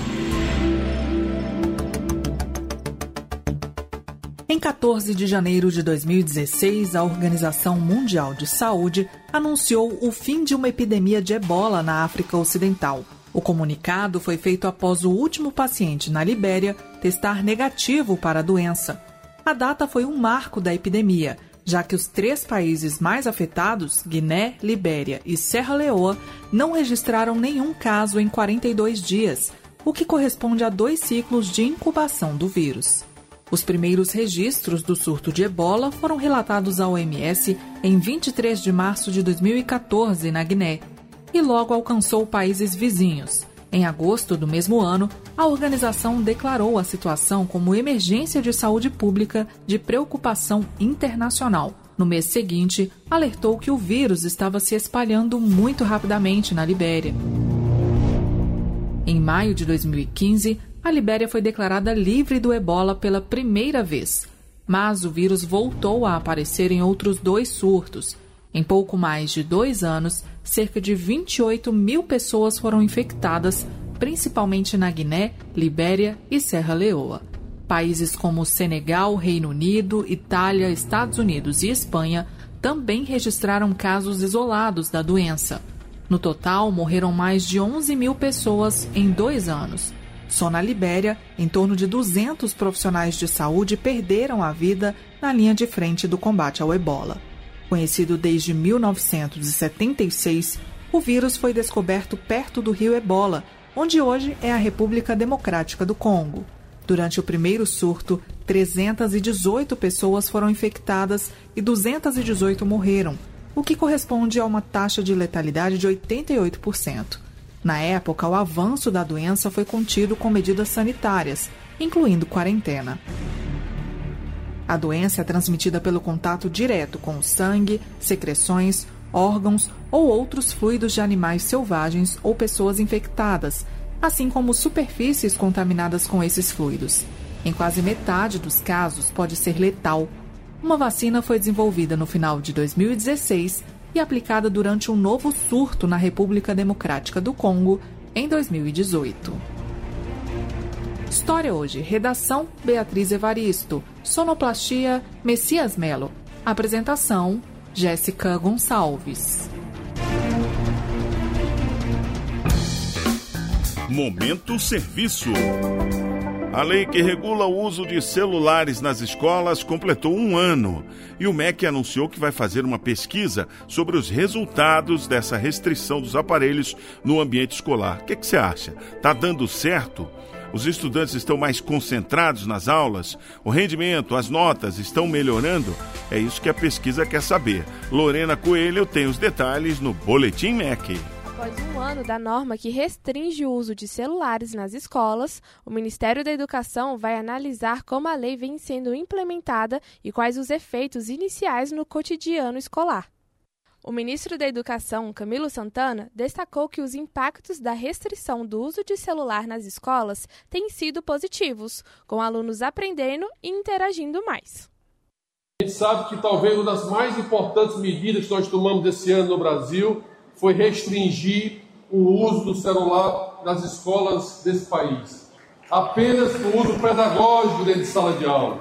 Em 14 de janeiro de 2016, a Organização Mundial de Saúde anunciou o fim de uma epidemia de ebola na África Ocidental. O comunicado foi feito após o último paciente na Libéria testar negativo para a doença. A data foi um marco da epidemia, já que os 3 países mais afetados, Guiné, Libéria e Serra Leoa, não registraram nenhum caso em 42 dias, o que corresponde a 2 ciclos de incubação do vírus. Os primeiros registros do surto de ebola foram relatados à OMS em 23 de março de 2014, na Guiné, e logo alcançou países vizinhos. Em agosto do mesmo ano, a organização declarou a situação como emergência de saúde pública de preocupação internacional. No mês seguinte, alertou que o vírus estava se espalhando muito rapidamente na Libéria. Em maio de 2015, a Libéria foi declarada livre do ebola pela primeira vez, mas o vírus voltou a aparecer em outros 2 surtos. Em pouco mais de 2 anos, cerca de 28 mil pessoas foram infectadas, principalmente na Guiné, Libéria e Serra Leoa. Países como Senegal, Reino Unido, Itália, Estados Unidos e Espanha também registraram casos isolados da doença. No total, morreram mais de 11 mil pessoas em 2 anos. Só na Libéria, em torno de 200 profissionais de saúde perderam a vida na linha de frente do combate ao ebola. Conhecido desde 1976, o vírus foi descoberto perto do rio Ebola, onde hoje é a República Democrática do Congo. Durante o primeiro surto, 318 pessoas foram infectadas e 218 morreram, o que corresponde a uma taxa de letalidade de 88%. Na época, o avanço da doença foi contido com medidas sanitárias, incluindo quarentena. A doença é transmitida pelo contato direto com o sangue, secreções, órgãos ou outros fluidos de animais selvagens ou pessoas infectadas, assim como superfícies contaminadas com esses fluidos. Em quase metade dos casos, pode ser letal. Uma vacina foi desenvolvida no final de 2016 e aplicada durante um novo surto na República Democrática do Congo em 2018. História hoje. Redação: Beatriz Evaristo. Sonoplastia: Messias Melo. Apresentação: Jéssica Gonçalves. Momento Serviço. A lei que regula o uso de celulares nas escolas completou 1 ano e o MEC anunciou que vai fazer uma pesquisa sobre os resultados dessa restrição dos aparelhos no ambiente escolar. O que você acha? Tá dando certo? Os estudantes estão mais concentrados nas aulas? O rendimento, as notas estão melhorando? É isso que a pesquisa quer saber. Lorena Coelho tem os detalhes no Boletim MEC. Após 1 ano da norma que restringe o uso de celulares nas escolas, o Ministério da Educação vai analisar como a lei vem sendo implementada e quais os efeitos iniciais no cotidiano escolar. O ministro da Educação, Camilo Santana, destacou que os impactos da restrição do uso de celular nas escolas têm sido positivos, com alunos aprendendo e interagindo mais. A gente sabe que talvez uma das mais importantes medidas que nós tomamos esse ano no Brasil foi restringir o uso do celular nas escolas desse país. Apenas o uso pedagógico dentro de sala de aula.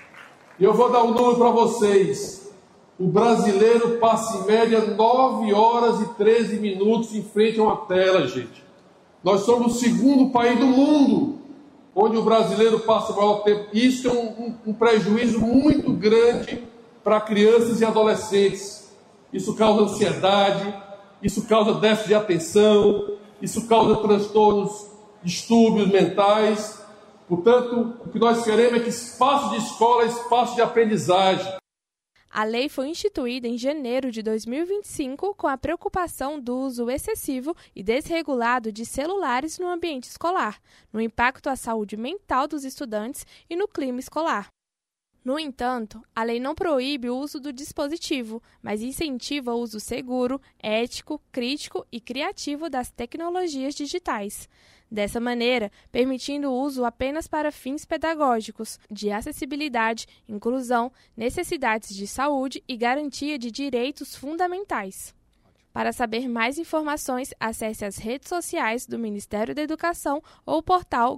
E eu vou dar um número para vocês. O brasileiro passa em média 9 horas e 13 minutos em frente a uma tela, gente. Nós somos o 2º país do mundo onde o brasileiro passa o maior tempo. Isso é um prejuízo muito grande para crianças e adolescentes. Isso causa ansiedade, isso causa déficit de atenção, isso causa transtornos, distúrbios mentais. Portanto, o que nós queremos é que espaço de escola é espaço de aprendizagem. A lei foi instituída em janeiro de 2025 com a preocupação do uso excessivo e desregulado de celulares no ambiente escolar, no impacto à saúde mental dos estudantes e no clima escolar. No entanto, a lei não proíbe o uso do dispositivo, mas incentiva o uso seguro, ético, crítico e criativo das tecnologias digitais. Dessa maneira, permitindo o uso apenas para fins pedagógicos, de acessibilidade, inclusão, necessidades de saúde e garantia de direitos fundamentais. Para saber mais informações, acesse as redes sociais do Ministério da Educação ou o portal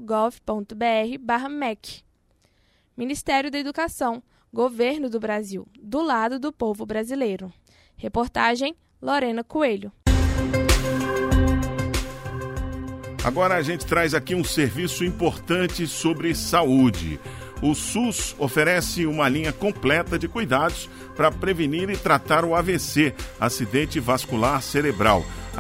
gov.br/MEC. Ministério da Educação, Governo do Brasil, do lado do povo brasileiro. Reportagem: Lorena Coelho. Agora a gente traz aqui um serviço importante sobre saúde. O SUS oferece uma linha completa de cuidados para prevenir e tratar o AVC, acidente vascular cerebral.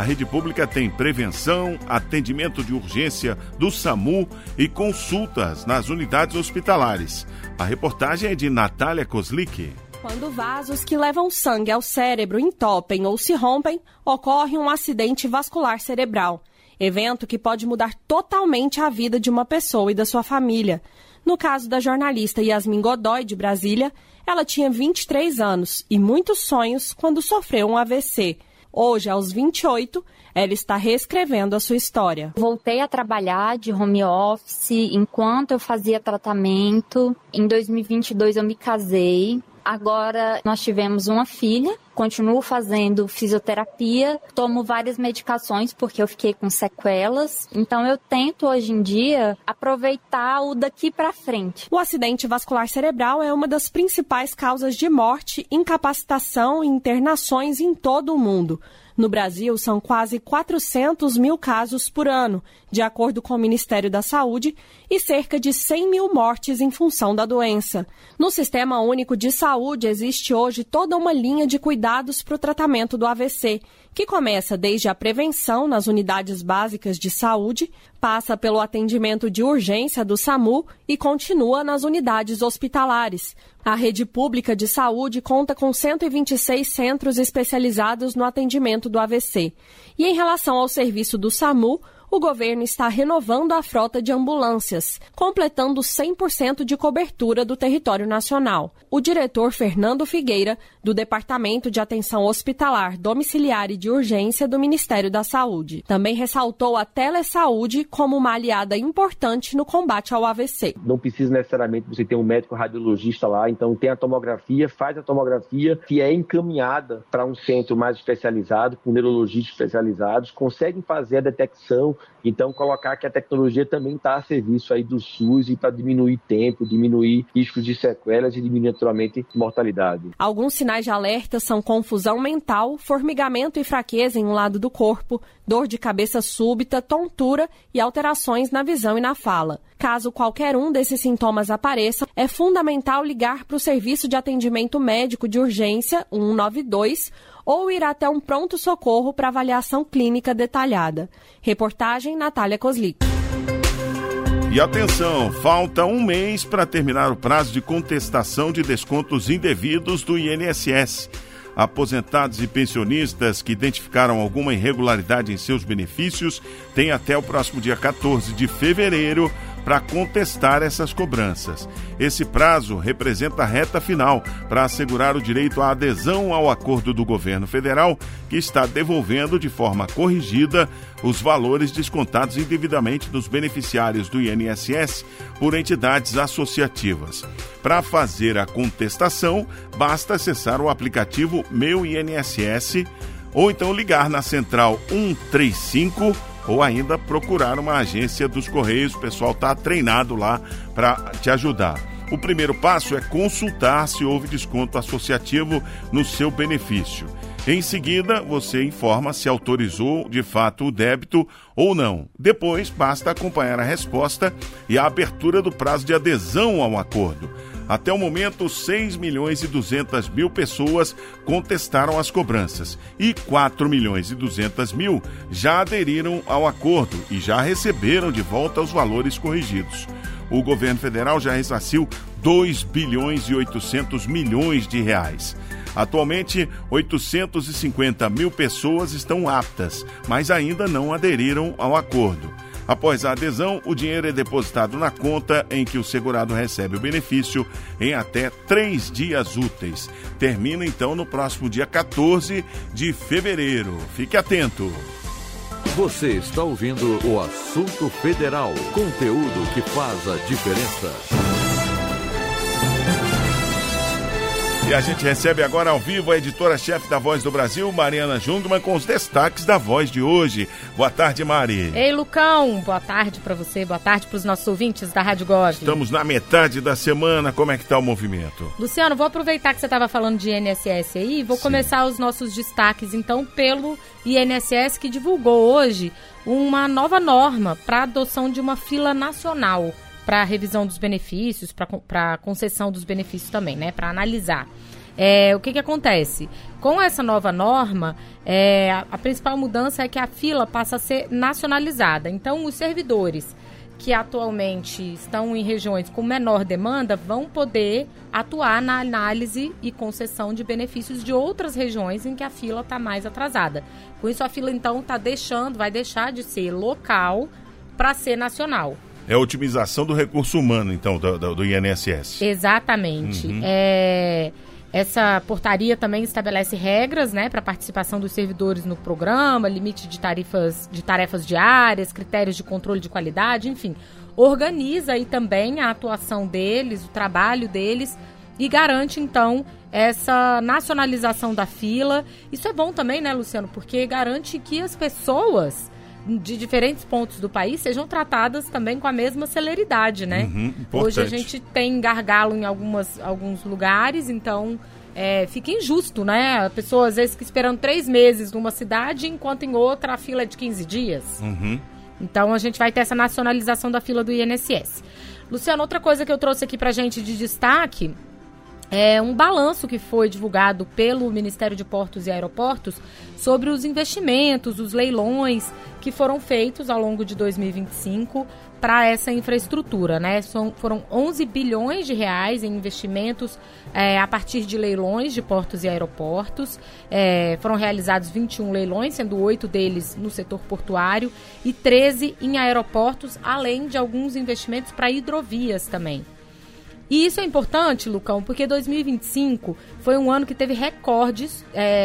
A rede pública tem prevenção, atendimento de urgência do SAMU e consultas nas unidades hospitalares. A reportagem é de Natália Kozlik. Quando vasos que levam sangue ao cérebro entopem ou se rompem, ocorre um acidente vascular cerebral. Evento que pode mudar totalmente a vida de uma pessoa e da sua família. No caso da jornalista Yasmin Godoy, de Brasília, ela tinha 23 anos e muitos sonhos quando sofreu um AVC. Hoje, aos 28, ela está reescrevendo a sua história. Voltei a trabalhar de home office enquanto eu fazia tratamento. Em 2022 eu me casei. Agora nós tivemos uma filha, continuo fazendo fisioterapia, tomo várias medicações porque eu fiquei com sequelas. Então eu tento hoje em dia aproveitar o daqui para frente. O acidente vascular cerebral é uma das principais causas de morte, incapacitação e internações em todo o mundo. No Brasil, são quase 400 mil casos por ano, de acordo com o Ministério da Saúde, e cerca de 100 mil mortes em função da doença. No Sistema Único de Saúde, existe hoje toda uma linha de cuidados para o tratamento do AVC, que começa desde a prevenção nas unidades básicas de saúde, passa pelo atendimento de urgência do SAMU e continua nas unidades hospitalares. A rede pública de saúde conta com 126 centros especializados no atendimento do AVC. E em relação ao serviço do SAMU, o governo está renovando a frota de ambulâncias, completando 100% de cobertura do território nacional. O diretor Fernando Figueira, do Departamento de Atenção Hospitalar, Domiciliar e de Urgência do Ministério da Saúde, também ressaltou a telesaúde como uma aliada importante no combate ao AVC. Não precisa necessariamente você ter um médico radiologista lá, então tem a tomografia, faz a tomografia, que é encaminhada para um centro mais especializado, com neurologistas especializados, conseguem fazer a detecção. Então, colocar que a tecnologia também está a serviço aí do SUS e para diminuir tempo, diminuir riscos de sequelas e diminuir naturalmente mortalidade. Alguns sinais de alerta são confusão mental, formigamento e fraqueza em um lado do corpo, dor de cabeça súbita, tontura e alterações na visão e na fala. Caso qualquer um desses sintomas apareça, é fundamental ligar para o Serviço de Atendimento Médico de Urgência 192 ou ir até um pronto-socorro para avaliação clínica detalhada. Reportagem Natália Kozlik. E atenção, falta um mês para terminar o prazo de contestação de descontos indevidos do INSS. Aposentados e pensionistas que identificaram alguma irregularidade em seus benefícios têm até o próximo dia 14 de fevereiro para contestar essas cobranças. Esse prazo representa a reta final para assegurar o direito à adesão ao acordo do governo federal, que está devolvendo de forma corrigida os valores descontados indevidamente dos beneficiários do INSS por entidades associativas. Para fazer a contestação, basta acessar o aplicativo Meu INSS ou então ligar na central 135 ou ainda procurar uma agência dos Correios. O pessoal está treinado lá para te ajudar. O primeiro passo é consultar se houve desconto associativo no seu benefício. Em seguida, você informa se autorizou de fato o débito ou não. Depois, basta acompanhar a resposta e a abertura do prazo de adesão ao acordo. Até o momento, 6.200.000 pessoas contestaram as cobranças e 4.200.000 já aderiram ao acordo e já receberam de volta os valores corrigidos. O governo federal já ressarciu 2,8 bilhões de reais. Atualmente, 850.000 pessoas estão aptas, mas ainda não aderiram ao acordo. Após a adesão, o dinheiro é depositado na conta em que o segurado recebe o benefício em até 3 dias úteis. Termina então no próximo dia 14 de fevereiro. Fique atento. Você está ouvindo o Assunto Federal, conteúdo que faz a diferença. E a gente recebe agora ao vivo a editora-chefe da Voz do Brasil, Mariana Jungmann, com os destaques da Voz de hoje. Boa tarde, Mari. Ei, Lucão. Boa tarde para você, boa tarde para os nossos ouvintes da Rádio Gov. Estamos na metade da semana, como é que está o movimento? Luciano, vou aproveitar que você estava falando de INSS aí e vou começar os nossos destaques, então, pelo INSS, que divulgou hoje uma nova norma para a adoção de uma fila nacional para a revisão dos benefícios, para a concessão dos benefícios também, né, para analisar. o que acontece? Com essa nova norma, a principal mudança é que a fila passa a ser nacionalizada. Então, os servidores que atualmente estão em regiões com menor demanda vão poder atuar na análise e concessão de benefícios de outras regiões em que a fila está mais atrasada. Com isso, a fila, então, vai deixar de ser local para ser nacional. É a otimização do recurso humano, então, do INSS. Exatamente. Essa portaria também estabelece regras, né, para a participação dos servidores no programa, limite de tarefas diárias, critérios de controle de qualidade, enfim. Organiza aí também a atuação deles, o trabalho deles e garante, então, essa nacionalização da fila. Isso é bom também, né, Luciano, porque garante que as pessoas de diferentes pontos do país sejam tratadas também com a mesma celeridade, né? Hoje a gente tem gargalo em alguns lugares, então fica injusto, né? A pessoa às vezes fica esperando 3 meses numa cidade, enquanto em outra a fila é de 15 dias. Então a gente vai ter essa nacionalização da fila do INSS. Luciano, outra coisa que eu trouxe aqui pra gente de destaque é um balanço que foi divulgado pelo Ministério de Portos e Aeroportos sobre os investimentos, os leilões que foram feitos ao longo de 2025 para essa infraestrutura, né? Foram 11 bilhões de reais em investimentos a partir de leilões de portos e aeroportos. Foram realizados 21 leilões, sendo 8 deles no setor portuário e 13 em aeroportos, além de alguns investimentos para hidrovias também. E isso é importante, Lucão, porque 2025 foi um ano que teve recordes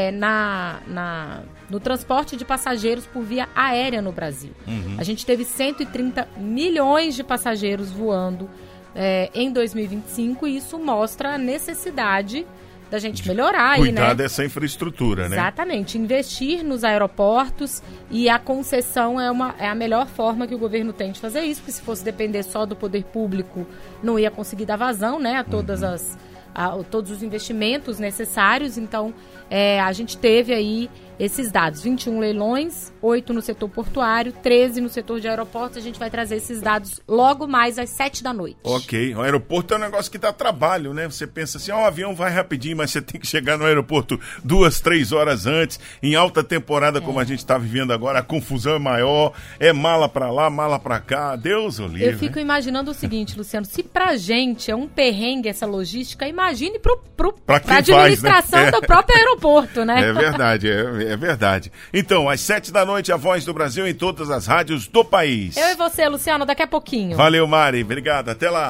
no transporte de passageiros por via aérea no Brasil. A gente teve 130 milhões de passageiros voando em 2025 e isso mostra a necessidade da gente melhorar aí, né? Cuidar dessa infraestrutura, né? Exatamente. Investir nos aeroportos e a concessão é a melhor forma que o governo tem de fazer isso, porque se fosse depender só do poder público, não ia conseguir dar vazão, né, a todos os investimentos necessários. Então, a gente teve aí esses dados, 21 leilões, 8 no setor portuário, 13 no setor de aeroportos. A gente vai trazer esses dados logo mais às 7 da noite. Ok, o aeroporto é um negócio que dá trabalho, né? Você pensa assim, o avião vai rapidinho, mas você tem que chegar no aeroporto 2, 3 horas antes, em alta temporada como a gente está vivendo agora, a confusão é maior, é mala pra lá, mala pra cá, Deus o livre. Eu fico imaginando o seguinte, Luciano, se pra gente é um perrengue essa logística, imagine pra administração, né? Do próprio aeroporto, né? É verdade, é verdade. Então, às 7 da noite, a Voz do Brasil em todas as rádios do país. Eu e você, Luciano, daqui a pouquinho. Valeu, Mari. Obrigado. Até lá.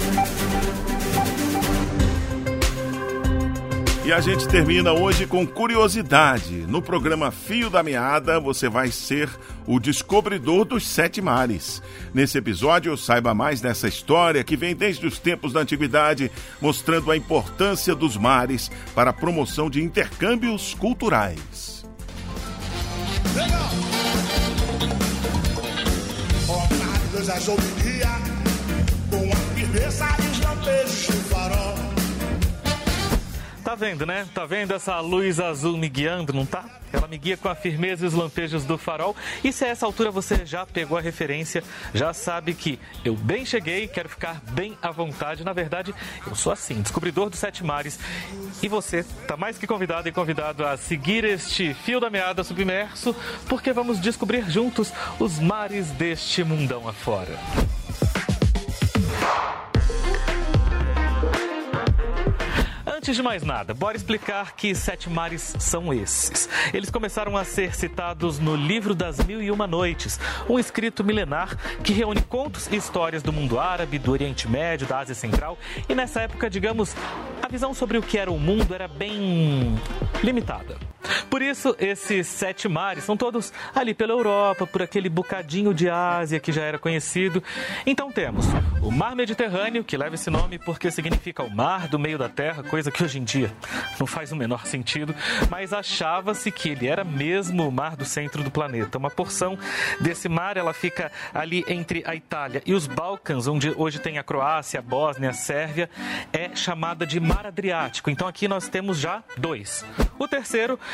E a gente termina hoje com curiosidade. No programa Fio da Meada, você vai ser o descobridor dos 7 mares. Nesse episódio, saiba mais dessa história que vem desde os tempos da antiguidade, mostrando a importância dos mares para a promoção de intercâmbios culturais. Legal! Ornados azul dia, com a firmeza e os lampejos do farol. Tá vendo, né? Tá vendo essa luz azul me guiando, não tá? Ela me guia com a firmeza e os lampejos do farol. E se a essa altura você já pegou a referência, já sabe que eu bem cheguei, quero ficar bem à vontade. Na verdade, eu sou assim, descobridor dos 7 mares. E você tá mais que convidado e convidado a seguir este Fio da Meada submerso, porque vamos descobrir juntos os mares deste mundão afora. Antes de mais nada, bora explicar que 7 mares são esses. Eles começaram a ser citados no Livro das Mil e Uma Noites, um escrito milenar que reúne contos e histórias do mundo árabe, do Oriente Médio, da Ásia Central. E nessa época, digamos, a visão sobre o que era o mundo era bem limitada. Por isso, esses 7 mares são todos ali pela Europa, por aquele bocadinho de Ásia que já era conhecido. Então temos o Mar Mediterrâneo, que leva esse nome porque significa o mar do meio da terra, coisa que hoje em dia não faz o menor sentido, mas achava-se que ele era mesmo o mar do centro do planeta. Uma porção desse mar, ela fica ali entre a Itália e os Balcãs, onde hoje tem a Croácia, a Bósnia, a Sérvia, é chamada de Mar Adriático. Então aqui nós temos já 2. O terceiro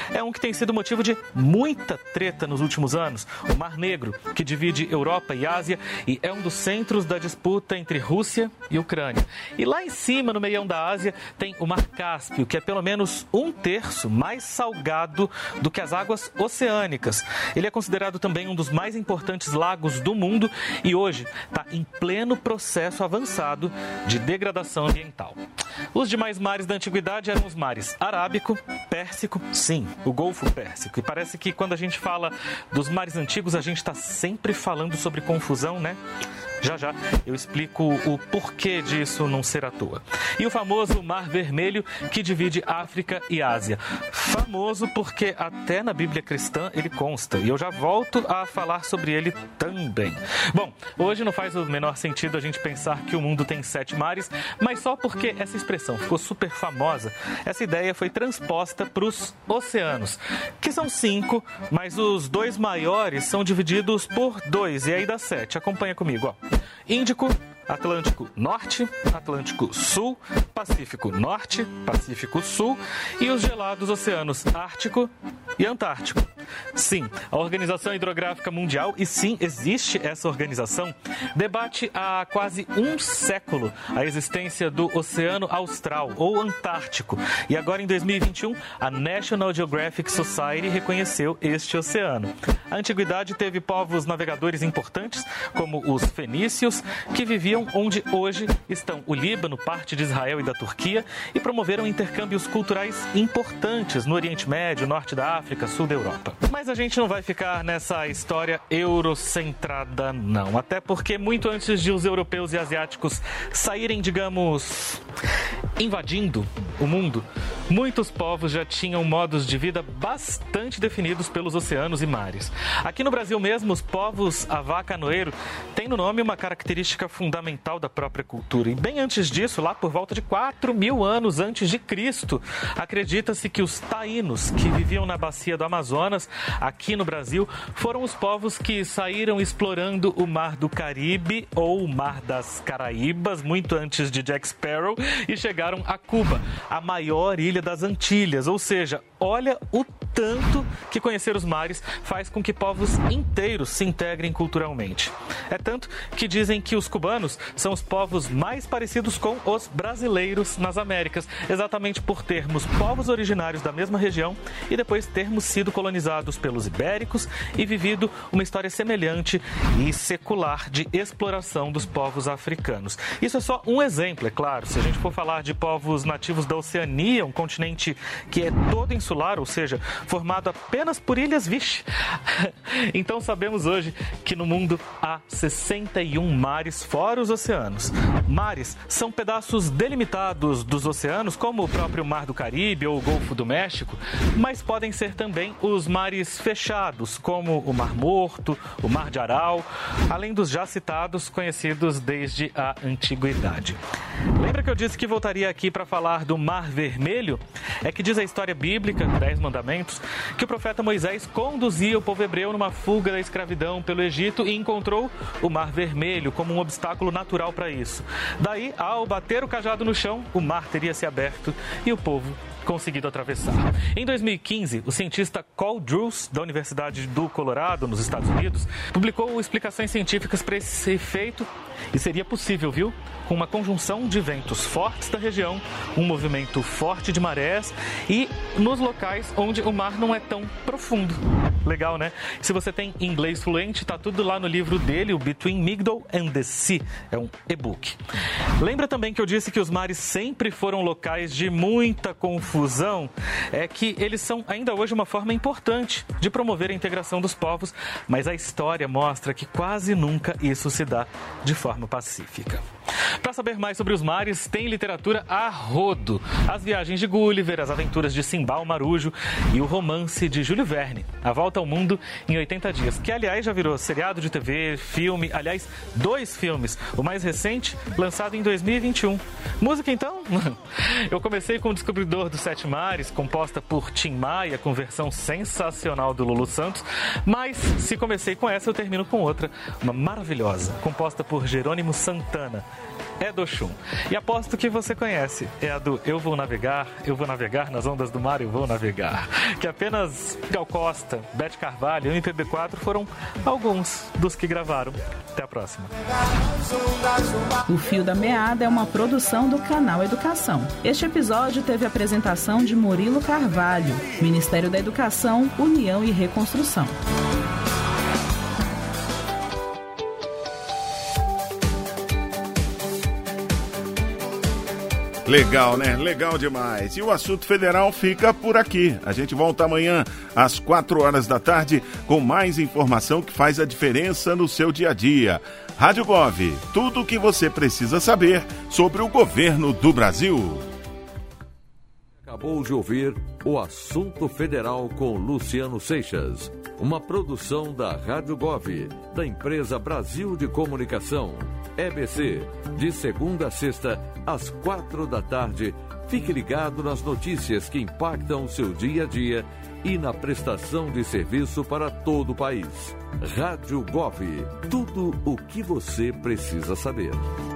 é um que tem sido motivo de muita treta nos últimos anos. O Mar Negro, que divide Europa e Ásia e é um dos centros da disputa entre Rússia e Ucrânia. E lá em cima, no meião da Ásia, tem o Mar Cáspio, que é pelo menos 1/3 mais salgado do que as águas oceânicas. Ele é considerado também um dos mais importantes lagos do mundo e hoje está em pleno processo avançado de degradação ambiental. Os demais mares da antiguidade eram os mares Arábico, Pérsico, sim, o Golfo Pérsico. E parece que quando a gente fala dos mares antigos, a gente está sempre falando sobre confusão, né? Já já eu explico o porquê disso não ser à toa. E o famoso Mar Vermelho, que divide África e Ásia. Famoso porque até na Bíblia cristã ele consta. E eu já volto a falar sobre ele também. Bom, hoje não faz o menor sentido a gente pensar que o mundo tem 7 mares, mas só porque essa expressão ficou super famosa, essa ideia foi transposta para os oceanos, que são 5, mas os 2 maiores são divididos por 2, e aí dá 7. Acompanha comigo, ó. Índico, Atlântico Norte, Atlântico Sul, Pacífico Norte, Pacífico Sul e os gelados oceanos Ártico e Antártico. Sim, a Organização Hidrográfica Mundial, e sim, existe essa organização, debate há quase um século a existência do Oceano Austral, ou Antártico. E agora, em 2021, a National Geographic Society reconheceu este oceano. A antiguidade teve povos navegadores importantes, como os fenícios, que viviam onde hoje estão o Líbano, parte de Israel e da Turquia, e promoveram intercâmbios culturais importantes no Oriente Médio, Norte da África, Sul da Europa. Mas a gente não vai ficar nessa história eurocentrada, não. Até porque muito antes de os europeus e asiáticos saírem, digamos, invadindo o mundo, muitos povos já tinham modos de vida bastante definidos pelos oceanos e mares. Aqui no Brasil mesmo, os povos avá-canoeiro têm no nome uma característica fundamental da própria cultura. E bem antes disso, lá por volta de 4.000 anos antes de Cristo, acredita-se que os taínos, que viviam na bacia do Amazonas, aqui no Brasil, foram os povos que saíram explorando o Mar do Caribe ou o Mar das Caraíbas, muito antes de Jack Sparrow, e chegaram a Cuba, a maior ilha das Antilhas. Ou seja, olha o tanto que conhecer os mares faz com que povos inteiros se integrem culturalmente. É tanto que dizem que os cubanos são os povos mais parecidos com os brasileiros nas Américas, exatamente por termos povos originários da mesma região e depois termos sido colonizados pelos ibéricos e vivido uma história semelhante e secular de exploração dos povos africanos. Isso é só um exemplo, é claro. Se a gente for falar de povos nativos da Oceania, um continente que é todo insular, ou seja, formado apenas por ilhas, vixe. Então sabemos hoje que no mundo há 61 mares fora os oceanos. Mares são pedaços delimitados dos oceanos, como o próprio Mar do Caribe ou o Golfo do México, mas podem ser também os mares fechados, como o Mar Morto, o Mar de Aral, além dos já citados, conhecidos desde a antiguidade. Lembra que eu disse que voltaria aqui para falar do Mar Vermelho? É que diz a história bíblica, 10 Mandamentos, que o profeta Moisés conduzia o povo hebreu numa fuga da escravidão pelo Egito e encontrou o Mar Vermelho como um obstáculo natural para isso. Daí, ao bater o cajado no chão, o mar teria se aberto e o povo conseguido atravessar. Em 2015, o cientista Cole Drews, da Universidade do Colorado, nos Estados Unidos, publicou explicações científicas para esse efeito e seria possível, viu? Com uma conjunção de ventos fortes da região, um movimento forte de marés e nos locais onde o mar não é tão profundo. Legal, né? Se você tem inglês fluente, tá tudo lá no livro dele, o Between Migdol and the Sea. É um e-book. Lembra também que eu disse que os mares sempre foram locais de muita confusão? É que eles são ainda hoje uma forma importante de promover a integração dos povos, mas a história mostra que quase nunca isso se dá de forma pacífica. Para saber mais sobre os mares, tem literatura a rodo. As viagens de Gulliver, as aventuras de Simbal Marujo e o romance de Júlio Verne, A Volta ao Mundo em 80 Dias, que aliás já virou seriado de TV, filme, aliás, 2 filmes, o mais recente, lançado em 2021. Música então? Eu comecei com O Descobridor dos 7 Mares, composta por Tim Maia, com versão sensacional do Lulu Santos, mas se comecei com essa, eu termino com outra, uma maravilhosa, composta por Jerônimo Santana, é do Oxum. E aposto que você conhece. É a do Eu Vou Navegar nas ondas do mar, eu vou navegar. Que apenas Gal Costa, Beth Carvalho e o MPB4 foram alguns dos que gravaram. Até a próxima. O Fio da Meada é uma produção do Canal Educação. Este episódio teve a apresentação de Murilo Carvalho, Ministério da Educação, União e Reconstrução. Legal, né? Legal demais. E o Assunto Federal fica por aqui. A gente volta amanhã às 4 da tarde com mais informação que faz a diferença no seu dia a dia. Rádio Gov, tudo o que você precisa saber sobre o governo do Brasil. Acabou de ouvir o Assunto Federal com Luciano Seixas, uma produção da Rádio Gov, da empresa Brasil de Comunicação, EBC, de segunda a sexta, às 4 da tarde. Fique ligado nas notícias que impactam o seu dia a dia e na prestação de serviço para todo o país. Rádio Gov, tudo o que você precisa saber.